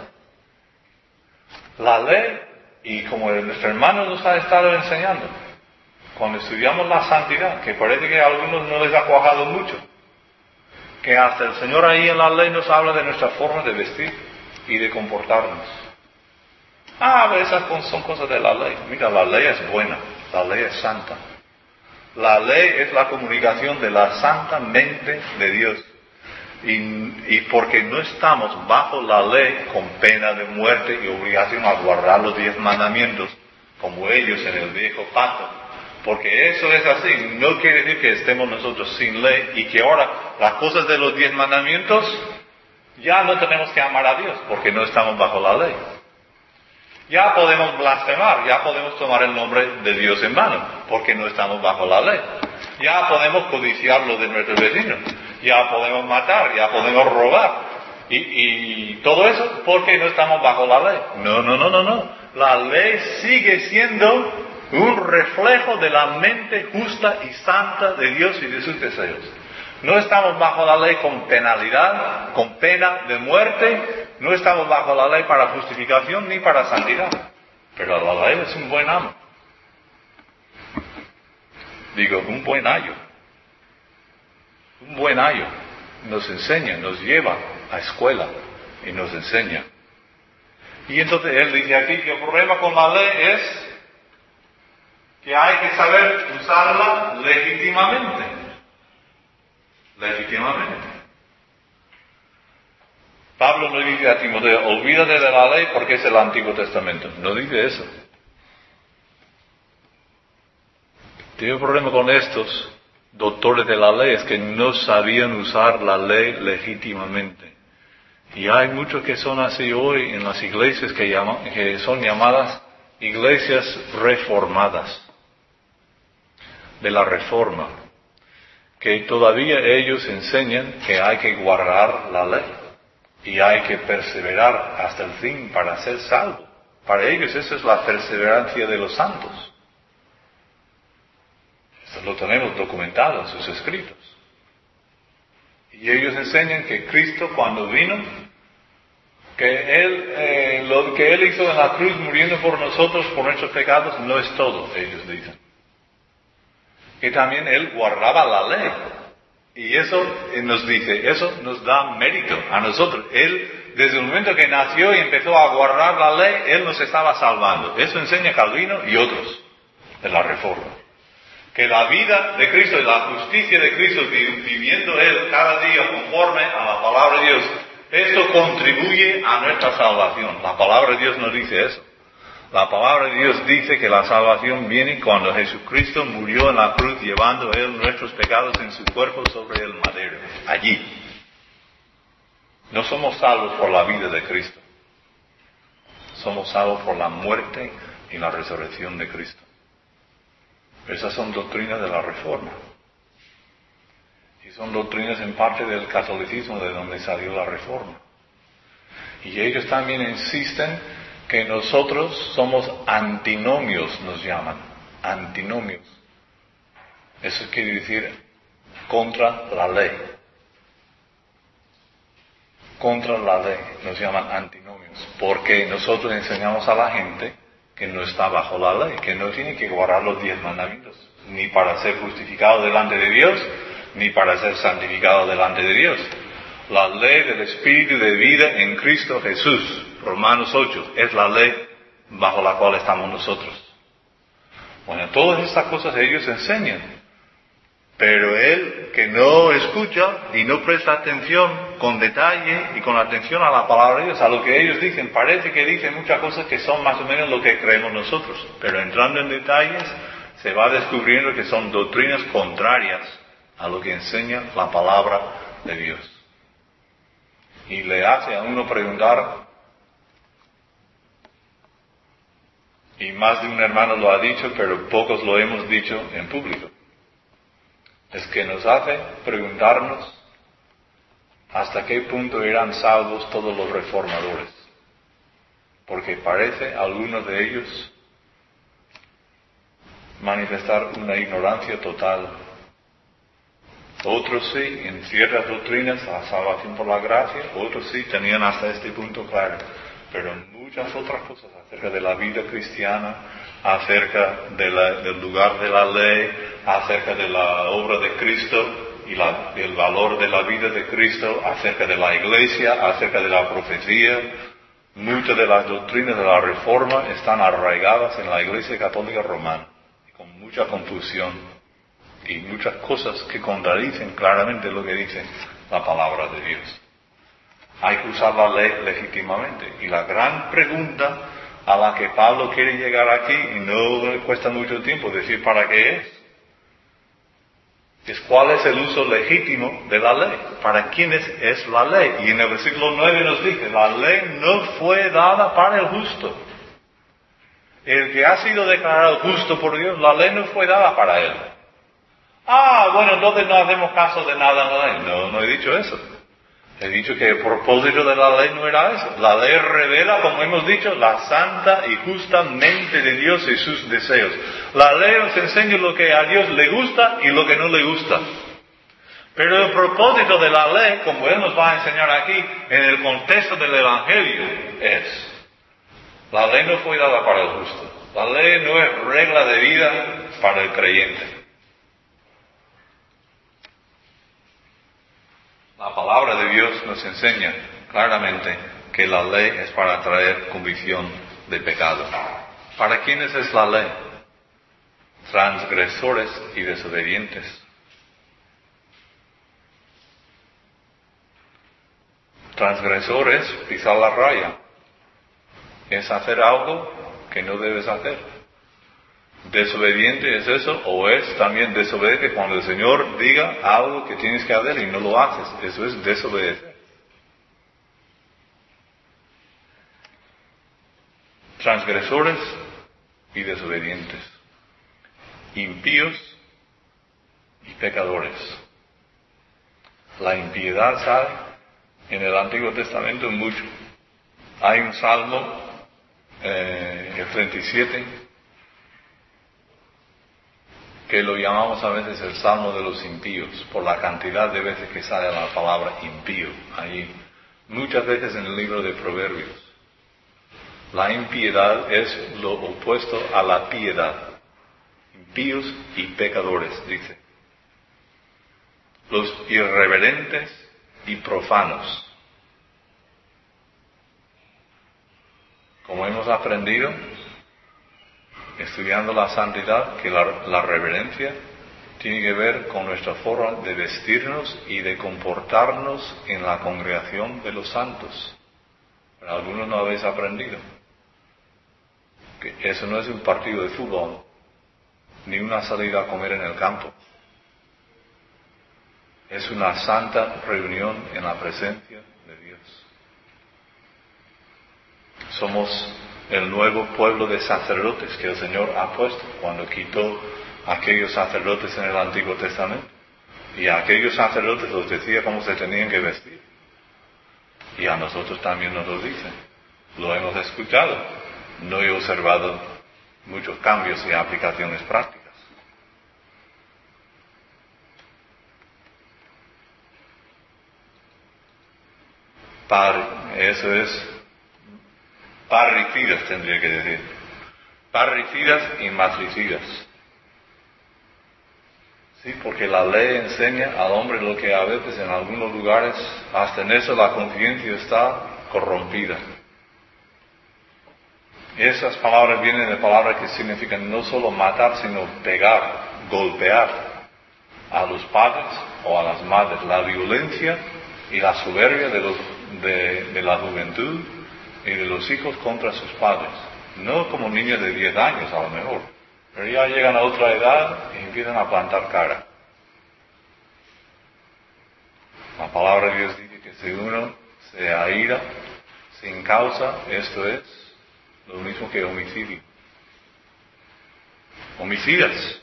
La ley, y como nuestro hermano nos ha estado enseñando, cuando estudiamos la santidad, que parece que a algunos no les ha cuajado mucho, que hasta el Señor ahí en la ley nos habla de nuestra forma de vestir y de comportarnos. Esas son cosas de la ley. Mira, la ley es buena, la ley es santa. La ley es la comunicación de la santa mente de Dios. Y porque no estamos bajo la ley con pena de muerte y obligación a guardar los 10 mandamientos, como ellos en el viejo pacto. Porque eso es así, no quiere decir que estemos nosotros sin ley y que ahora las cosas de los 10 mandamientos ya no tenemos que amar a Dios, porque no estamos bajo la ley. Ya podemos blasfemar, ya podemos tomar el nombre de Dios en vano, porque no estamos bajo la ley. Ya podemos codiciar lo de nuestros vecinos, ya podemos matar, ya podemos robar. Y todo eso porque no estamos bajo la ley. No. La ley sigue siendo un reflejo de la mente justa y santa de Dios y de sus deseos. No estamos bajo la ley con penalidad, con pena de muerte, no estamos bajo la ley para justificación ni para santidad. Pero la ley es un buen amo. Digo, un buen ayo. Un buen ayo nos enseña, nos lleva a escuela y nos enseña. Y entonces él dice aquí que el problema con la ley es que hay que saber usarla legítimamente. Legítimamente. Pablo no dice a Timoteo, olvídate de la ley porque es el Antiguo Testamento. No dice eso. Tiene un problema con estos doctores de la ley, es que no sabían usar la ley legítimamente. Y hay muchos que son así hoy en las iglesias que son llamadas iglesias reformadas, de la reforma, que todavía ellos enseñan que hay que guardar la ley y hay que perseverar hasta el fin para ser salvo. Para ellos esa es la perseverancia de los santos. Esto lo tenemos documentado en sus escritos. Y ellos enseñan que Cristo cuando vino, que lo que Él hizo en la cruz muriendo por nosotros, por nuestros pecados, no es todo, ellos dicen. Que también Él guardaba la ley. Y eso nos dice, eso nos da mérito a nosotros. Él, desde el momento que nació y empezó a guardar la ley, Él nos estaba salvando. Eso enseña Calvino y otros de la Reforma. Que la vida de Cristo y la justicia de Cristo, viviendo Él cada día conforme a la palabra de Dios, esto contribuye a nuestra salvación. La palabra de Dios no dice eso. La palabra de Dios dice que la salvación viene cuando Jesucristo murió en la cruz llevando Él nuestros pecados en su cuerpo sobre el madero. Allí. No somos salvos por la vida de Cristo. Somos salvos por la muerte y la resurrección de Cristo. Esas son doctrinas de la Reforma. Y son doctrinas en parte del catolicismo de donde salió la Reforma. Y ellos también insisten que nosotros somos antinomios, nos llaman, antinomios. Eso quiere decir contra la ley. Contra la ley, nos llaman antinomios, porque nosotros enseñamos a la gente que no está bajo la ley, que no tiene que guardar los 10 mandamientos, ni para ser justificado delante de Dios, ni para ser santificado delante de Dios. La ley del Espíritu de vida en Cristo Jesús, Romanos 8, es la ley bajo la cual estamos nosotros. Bueno, todas estas cosas ellos enseñan, pero él que no escucha y no presta atención con detalle y con atención a la palabra de Dios, a lo que ellos dicen, parece que dicen muchas cosas que son más o menos lo que creemos nosotros, pero entrando en detalles se va descubriendo que son doctrinas contrarias a lo que enseña la palabra de Dios. Y le hace a uno preguntar, y más de un hermano lo ha dicho, pero pocos lo hemos dicho en público, es que nos hace preguntarnos hasta qué punto irán salvos todos los reformadores, porque parece algunos de ellos manifestar una ignorancia total. Otros sí, en ciertas doctrinas, la salvación por la gracia, otros sí tenían hasta este punto claro, pero en muchas otras cosas acerca de la vida cristiana, acerca del lugar de la ley, acerca de la obra de Cristo y del valor de la vida de Cristo, acerca de la iglesia, acerca de la profecía, muchas de las doctrinas de la Reforma están arraigadas en la Iglesia Católica Romana, con mucha confusión y muchas cosas que contradicen claramente lo que dice la palabra de Dios. Hay que usar la ley legítimamente. Y la gran pregunta a la que Pablo quiere llegar aquí, y no le cuesta mucho tiempo decir para qué es cuál es el uso legítimo de la ley. ¿Para quién es la ley? Y en el versículo 9 nos dice, la ley no fue dada para el justo. El que ha sido declarado justo por Dios, la ley no fue dada para él. Bueno, entonces no hacemos caso de nada en la ley. No he dicho eso. He dicho que el propósito de la ley no era eso. La ley revela, como hemos dicho, la santa y justa mente de Dios y sus deseos. La ley nos enseña lo que a Dios le gusta y lo que no le gusta. Pero el propósito de la ley, como Él nos va a enseñar aquí, en el contexto del Evangelio, es: la ley no fue dada para el justo. La ley no es regla de vida para el creyente. La palabra de Dios nos enseña claramente que la ley es para traer convicción de pecado. ¿Para quiénes es la ley? Transgresores y desobedientes. Transgresores, pisar la raya, es hacer algo que no debes hacer. Desobediente es eso, o es también desobediente cuando el Señor diga algo que tienes que hacer y no lo haces. Eso es desobedecer. Transgresores y desobedientes. Impíos y pecadores. La impiedad sale en el Antiguo Testamento mucho. Hay un salmo, el 37, que lo llamamos a veces el Salmo de los impíos, por la cantidad de veces que sale la palabra impío ahí. Muchas veces en el libro de Proverbios. La impiedad es lo opuesto a la piedad. Impíos y pecadores, dice. Los irreverentes y profanos. Como hemos aprendido, estudiando la santidad, que la reverencia tiene que ver con nuestra forma de vestirnos y de comportarnos en la congregación de los santos. Pero algunos no habéis aprendido que eso no es un partido de fútbol, ni una salida a comer en el campo. Es una santa reunión en la presencia de Dios. Somos el nuevo pueblo de sacerdotes que el Señor ha puesto cuando quitó a aquellos sacerdotes en el Antiguo Testamento. Y a aquellos sacerdotes los decía cómo se tenían que vestir. Y a nosotros también nos lo dicen. Lo hemos escuchado. No he observado muchos cambios y aplicaciones prácticas. Eso es parricidas, tendría que decir. Parricidas y matricidas. Sí, porque la ley enseña al hombre lo que a veces en algunos lugares, hasta en eso la conciencia está corrompida. Esas palabras vienen de palabras que significan no solo matar, sino pegar, golpear a los padres o a las madres. La violencia y la soberbia de la juventud y de los hijos contra sus padres. No como niños de 10 años a lo mejor, pero ya llegan a otra edad y empiezan a plantar cara. La palabra de Dios dice que si uno se aira sin causa, esto es lo mismo que homicidio. Homicidas.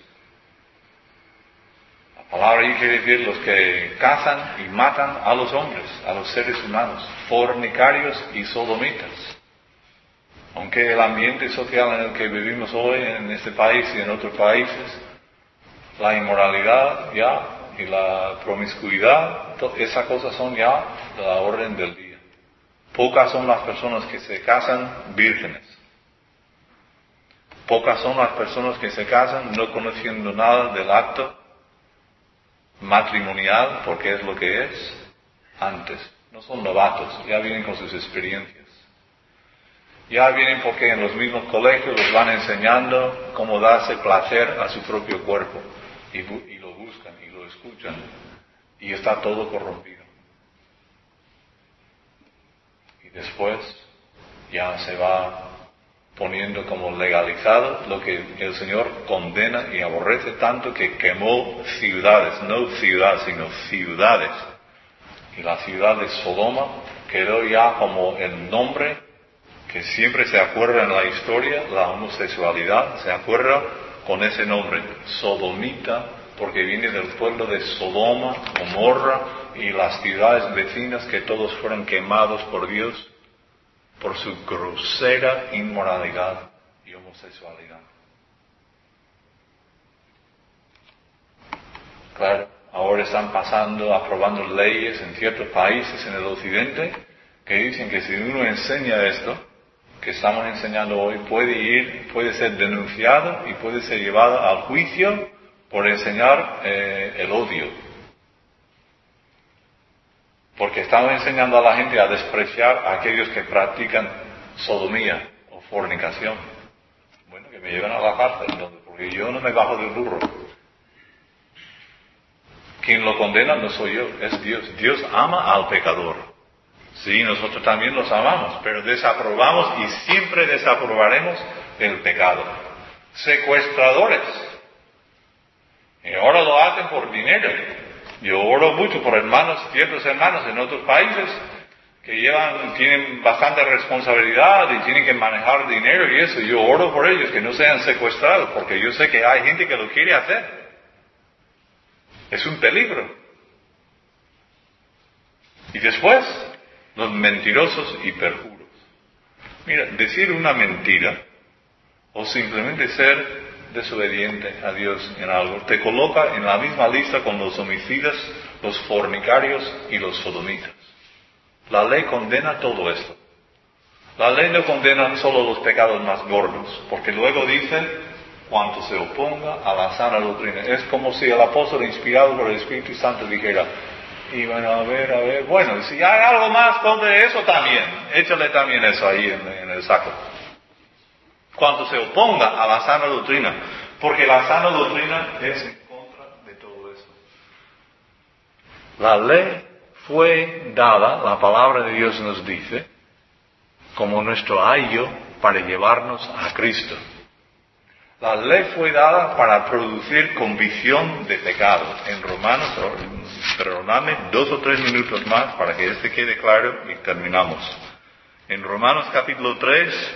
La palabra ahí quiere decir los que cazan y matan a los hombres, a los seres humanos, fornicarios y sodomitas. Aunque el ambiente social en el que vivimos hoy, en este país y en otros países, la inmoralidad ya y la promiscuidad, esas cosas son ya de la orden del día. Pocas son las personas que se casan vírgenes. Pocas son las personas que se casan no conociendo nada del acto matrimonial, porque es lo que es antes. No son novatos, ya vienen con sus experiencias. Ya vienen porque en los mismos colegios los van enseñando cómo darse placer a su propio cuerpo. Y lo buscan y lo escuchan. Y está todo corrompido. Y después ya se va poniendo como legalizado lo que el Señor condena y aborrece tanto, que quemó ciudades, no ciudad, sino ciudades. Y la ciudad de Sodoma quedó ya como el nombre que siempre se acuerda en la historia, la homosexualidad, se acuerda con ese nombre, sodomita, porque viene del pueblo de Sodoma, Gomorra, y las ciudades vecinas, que todos fueron quemados por Dios por su grosera inmoralidad y homosexualidad. Claro, ahora están aprobando leyes en ciertos países en el occidente que dicen que si uno enseña esto, que estamos enseñando hoy, puede ser denunciado y puede ser llevado al juicio por enseñar el odio. Porque estamos enseñando a la gente a despreciar a aquellos que practican sodomía o fornicación. Bueno, que me lleven a la cárcel, entonces, porque yo no me bajo del burro. Quien lo condena no soy yo, es Dios. Dios ama al pecador. Sí, nosotros también los amamos, pero desaprobamos y siempre desaprobaremos el pecado. Secuestradores. Y ahora lo hacen por dinero. Yo oro mucho por ciertos hermanos en otros países que tienen bastante responsabilidad y tienen que manejar dinero y eso. Yo oro por ellos, que no sean secuestrados, porque yo sé que hay gente que lo quiere hacer. Es un peligro. Y después, los mentirosos y perjuros. Mira, decir una mentira o simplemente ser desobediente a Dios en algo te coloca en la misma lista con los homicidas, los fornicarios y los sodomitas. La ley condena todo esto. La ley no condena solo los pecados más gordos, porque luego dice: cuanto se oponga a la sana doctrina. Es como si el apóstol, inspirado por el Espíritu Santo, dijera: y bueno, a ver, bueno, si hay algo más contra eso también, échale también eso ahí en el saco. Cuanto se oponga a la sana doctrina, porque la sana doctrina es en contra de todo eso. La ley fue dada, la palabra de Dios nos dice, como nuestro ayo para llevarnos a Cristo. La ley fue dada para producir convicción de pecado. En Romanos, perdóname 2 o 3 minutos más para que este quede claro y terminamos. En Romanos capítulo 3,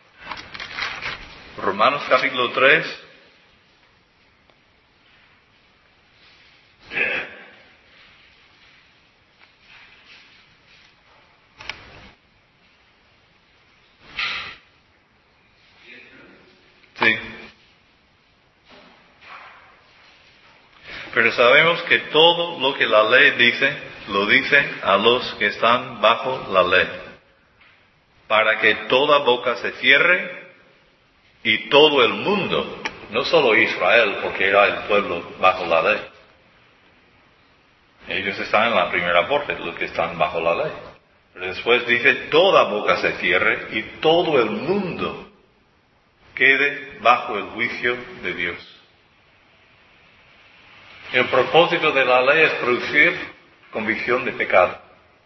sí. Pero sabemos que todo lo que la ley dice, lo dice a los que están bajo la ley, para que toda boca se cierre y todo el mundo, no solo Israel, porque era el pueblo bajo la ley. Ellos están en la primera parte, los que están bajo la ley. Pero después dice: toda boca se cierre y todo el mundo quede bajo el juicio de Dios. El propósito de la ley es producir convicción de pecado.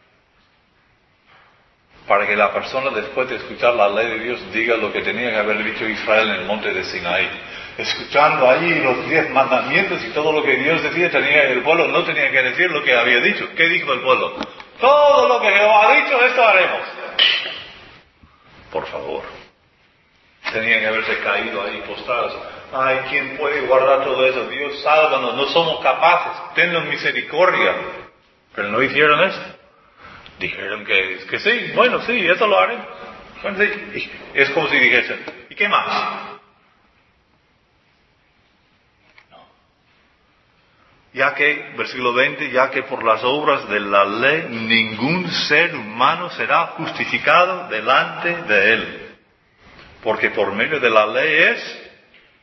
Para que la persona, después de escuchar la ley de Dios, diga lo que tenía que haber dicho Israel en el monte de Sinaí. Escuchando allí los 10 mandamientos y todo lo que Dios decía, el pueblo no tenía que decir lo que había dicho. ¿Qué dijo el pueblo? Todo lo que Jehová ha dicho, esto haremos. Por favor. Tenían que haberse caído ahí postrados. Ay, ¿quién puede guardar todo eso? Dios, sálvanos, no somos capaces. Tennos misericordia. Pero no hicieron eso. Dijeron que sí, bueno, sí, eso lo haremos. Bueno, sí. Es como si dijesen: ¿y qué más? No. Ya que, versículo 20, ya que por las obras de la ley ningún ser humano será justificado delante de él. Porque por medio de la ley es...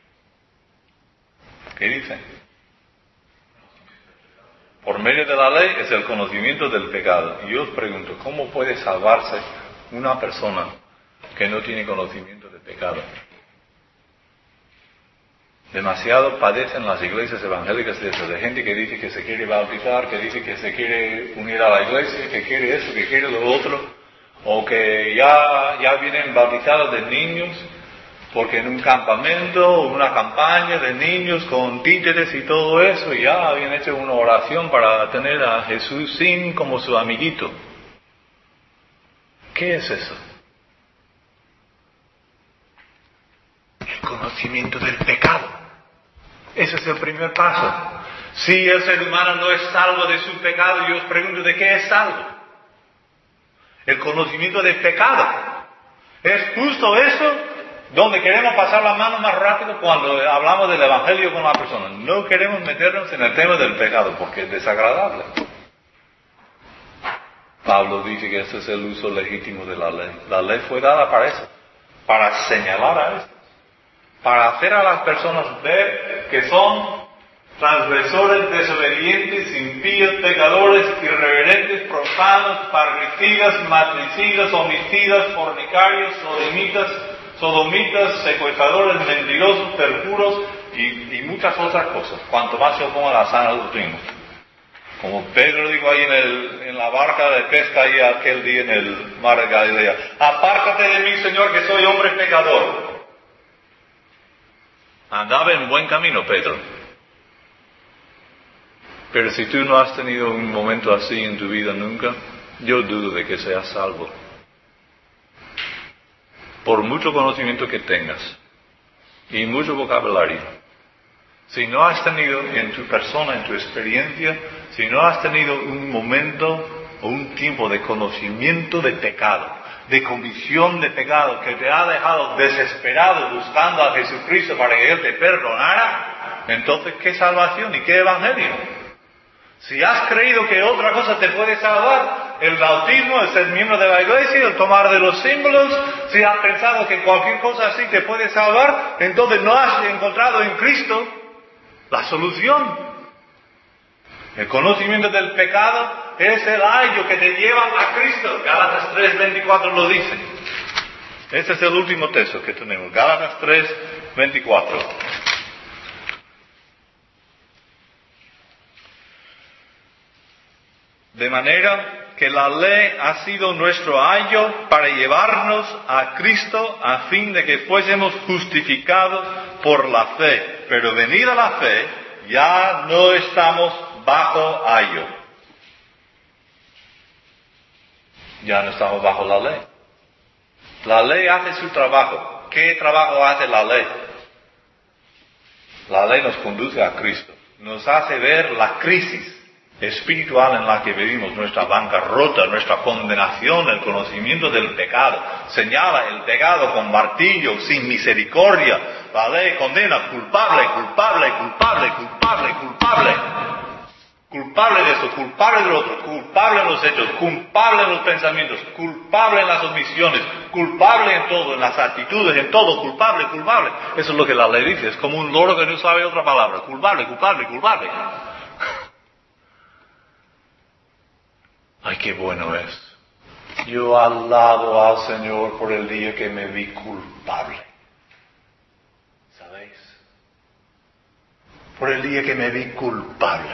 ¿Qué dice? Por medio de la ley es el conocimiento del pecado. Y yo os pregunto, ¿cómo puede salvarse una persona que no tiene conocimiento del pecado? Demasiado padecen las iglesias evangélicas de eso, de gente que dice que se quiere bautizar, que dice que se quiere unir a la iglesia, que quiere eso, que quiere lo otro, o que ya vienen bautizados de niños, porque en un campamento, una campaña de niños con títeres y todo eso, ya habían hecho una oración para tener a Jesús sin como su amiguito. ¿Qué es eso? El conocimiento del pecado. Ese es el primer paso. Si el ser humano no es salvo de su pecado, yo os pregunto, ¿de qué es salvo? El conocimiento del pecado. ¿Es justo eso? Donde queremos pasar la mano más rápido cuando hablamos del Evangelio con la persona. No queremos meternos en el tema del pecado porque es desagradable. Pablo dice que ese es el uso legítimo de la ley. La ley fue dada para eso, para señalar a esto, para hacer a las personas ver que son transgresores, desobedientes, impíos, pecadores, irreverentes, profanos, parricidas, matricidas, homicidas, fornicarios, sodomitas, secuestradores, mentirosos, perjuros y muchas otras cosas. Cuanto más se oponga a la sana doctrina. Como Pedro dijo ahí en la barca de pesca ahí aquel día en el mar de Galilea: apártate de mí, Señor, que soy hombre pecador. Andaba en buen camino Pedro. Pero si tú no has tenido un momento así en tu vida nunca, yo dudo de que seas salvo. Por mucho conocimiento que tengas y mucho vocabulario, si no has tenido en tu persona, en tu experiencia, si no has tenido un momento o un tiempo de conocimiento de pecado, de convicción de pecado, que te ha dejado desesperado buscando a Jesucristo para que Él te perdonara, entonces ¿qué salvación y qué evangelio? Si has creído que otra cosa te puede salvar, el bautismo, el ser miembro de la iglesia, el tomar de los símbolos, si has pensado que cualquier cosa así te puede salvar, entonces no has encontrado en Cristo la solución. El conocimiento del pecado es el ayo que te lleva a Cristo. Gálatas 3:24 lo dice. Este es el último texto que tenemos. Gálatas 3:24. De manera que la ley ha sido nuestro ayo para llevarnos a Cristo a fin de que fuésemos justificados por la fe. Pero venida la fe, ya no estamos bajo ayo. Ya no estamos bajo la ley. La ley hace su trabajo. ¿Qué trabajo hace la ley? La ley nos conduce a Cristo. Nos hace ver la crisis espiritual en la que vivimos, nuestra bancarrota, nuestra condenación, el conocimiento del pecado. Señala el pecado con martillo, sin misericordia. La ley condena culpable, culpable, culpable, culpable, culpable. Culpable de esto, culpable de lo otro, culpable en los hechos, culpable en los pensamientos, culpable en las omisiones, culpable en todo, en las actitudes, en todo, culpable, culpable. Eso es lo que la ley dice, es como un loro que no sabe otra palabra, culpable, culpable, culpable. Ay, qué bueno es. Yo alabo al Señor por el día que me vi culpable. ¿Sabéis? Por el día que me vi culpable.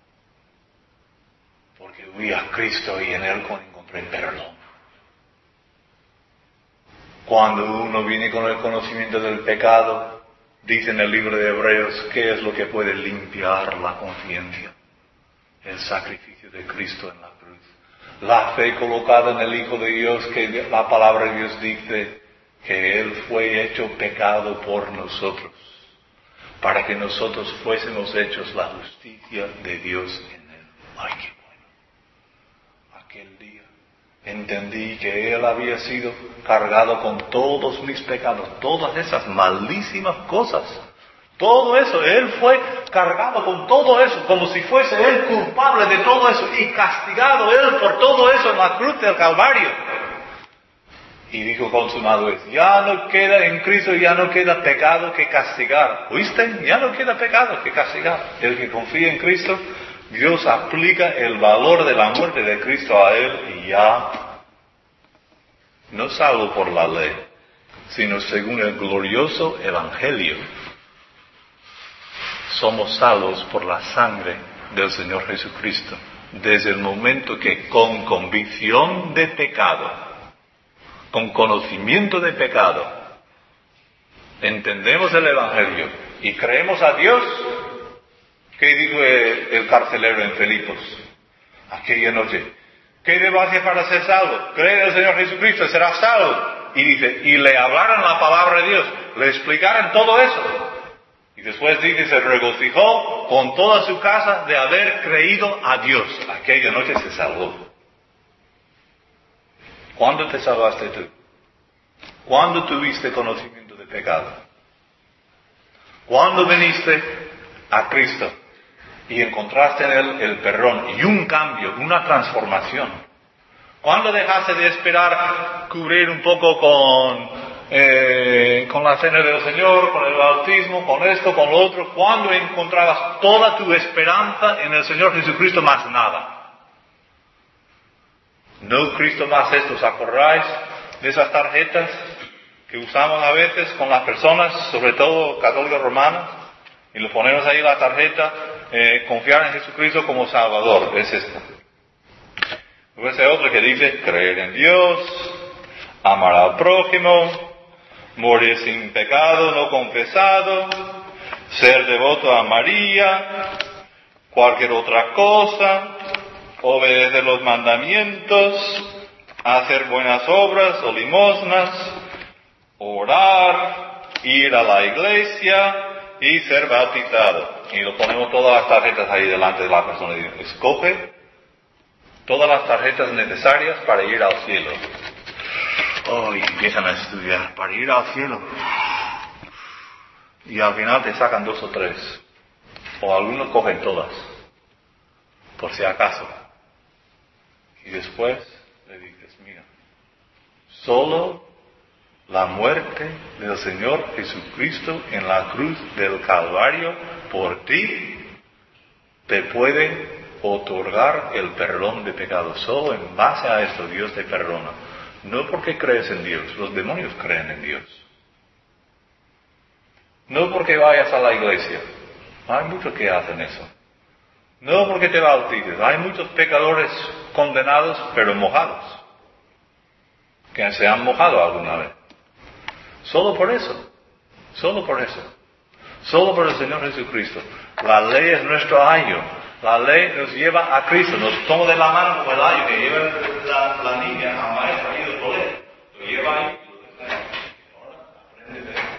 Porque vi a Cristo y en Él encontré perdón. Cuando uno viene con el conocimiento del pecado, dice en el libro de Hebreos, ¿qué es lo que puede limpiar la conciencia? El sacrificio de Cristo en la cruz. La fe colocada en el Hijo de Dios, que la palabra de Dios dice que Él fue hecho pecado por nosotros, para que nosotros fuésemos hechos la justicia de Dios en Él. ¡Ay, qué bueno! Aquel día entendí que Él había sido cargado con todos mis pecados, todas esas malísimas cosas. Todo eso, Él fue cargado con todo eso, como si fuese Él culpable de todo eso, y castigado Él por todo eso en la cruz del Calvario. Y dijo consumado es, ya no queda en Cristo, ya no queda pecado que castigar. ¿Oíste? Ya no queda pecado que castigar. El que confía en Cristo, Dios aplica el valor de la muerte de Cristo a Él y ya, no salvo por la ley, sino según el glorioso Evangelio. Somos salvos por la sangre del Señor Jesucristo, desde el momento que con convicción de pecado, con conocimiento de pecado, entendemos el Evangelio y creemos a Dios. ¿Qué dijo el carcelero en Filipos aquella noche? ¿Qué debo hacer para ser salvo? Cree en el Señor Jesucristo y serás salvo. Y dice, y le hablaron la palabra de Dios, le explicaron todo eso. Y después dice, se regocijó con toda su casa de haber creído a Dios. Aquella noche se salvó. ¿Cuándo te salvaste tú? ¿Cuándo tuviste conocimiento de pecado? ¿Cuándo viniste a Cristo y encontraste en Él el perdón y un cambio, una transformación? ¿Cuándo dejaste de esperar cubrir un poco con la cena del Señor, con el bautismo, con esto, con lo otro? ¿Cuándo encontrabas toda tu esperanza en el Señor Jesucristo más nada? No Cristo más esto. ¿Os acordáis de esas tarjetas que usamos a veces con las personas, sobre todo católicas romanas? Y le ponemos ahí la tarjeta, confiar en Jesucristo como Salvador. Es esta. Luego hay otra que dice, creer en Dios, amar al prójimo, morir sin pecado no confesado, ser devoto a María, cualquier otra cosa, obedecer los mandamientos, hacer buenas obras o limosnas, orar, ir a la iglesia y ser bautizado. Y lo ponemos todas las tarjetas ahí delante de la persona y dice, escoge todas las tarjetas necesarias para ir al cielo. Y empiezan a estudiar para ir al cielo. Y al final te sacan 2 o 3. O algunos cogen todas, por si acaso. Y después le dices, mira, solo la muerte del Señor Jesucristo en la cruz del Calvario por ti te puede otorgar el perdón de pecados. Solo en base a esto Dios te perdona. No porque crees en Dios, los demonios creen en Dios. No porque vayas a la iglesia, hay muchos que hacen eso. No porque te bautices, hay muchos pecadores condenados pero mojados, que se han mojado alguna vez. Solo por eso, solo por eso, solo por el Señor Jesucristo. La ley es nuestro ayo, la ley nos lleva a Cristo, nos toma de la mano como el ayo que lleva la niña a maestra ahí del colegio, lo lleva ahí y lo deja ahí. Ahora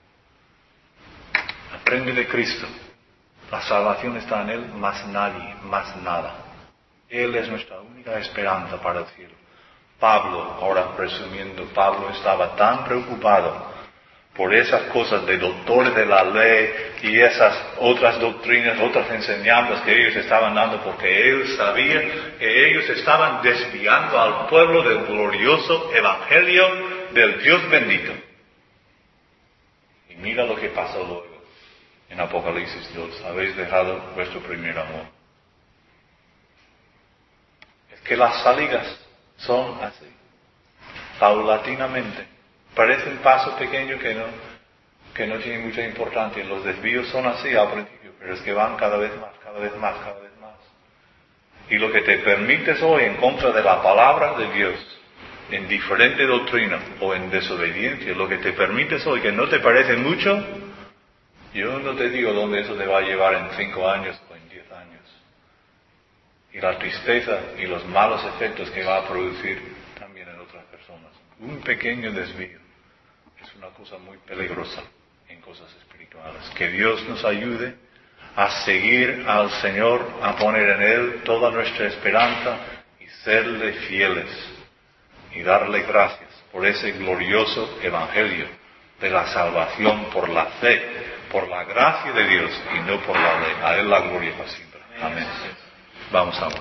aprende de Cristo. La salvación está en Él, más nadie, más nada. Él es nuestra única esperanza para el cielo. Pablo, ahora presumiendo, Pablo estaba tan preocupado por esas cosas de doctores de la ley y esas otras doctrinas, otras enseñanzas que ellos estaban dando, porque él sabía que ellos estaban desviando al pueblo del glorioso evangelio del Dios bendito. Y mira lo que pasó luego. En Apocalipsis 2, habéis dejado vuestro primer amor. Es que las salidas son así, paulatinamente. Parece un paso pequeño que no tiene mucha importancia. Los desvíos son así al principio, pero es que van cada vez más, cada vez más, cada vez más. Y lo que te permites hoy en contra de la palabra de Dios, en diferente doctrina o en desobediencia, lo que te permites hoy que no te parece mucho, yo no te digo dónde eso te va a llevar en 5 años o en 10 años. Y la tristeza y los malos efectos que va a producir también en otras personas. Un pequeño desvío es una cosa muy peligrosa en cosas espirituales. Que Dios nos ayude a seguir al Señor, a poner en Él toda nuestra esperanza y serle fieles. Y darle gracias por ese glorioso evangelio de la salvación por la fe, por la gracia de Dios y no por la ley. A Él la gloria para siempre. Amén. Vamos a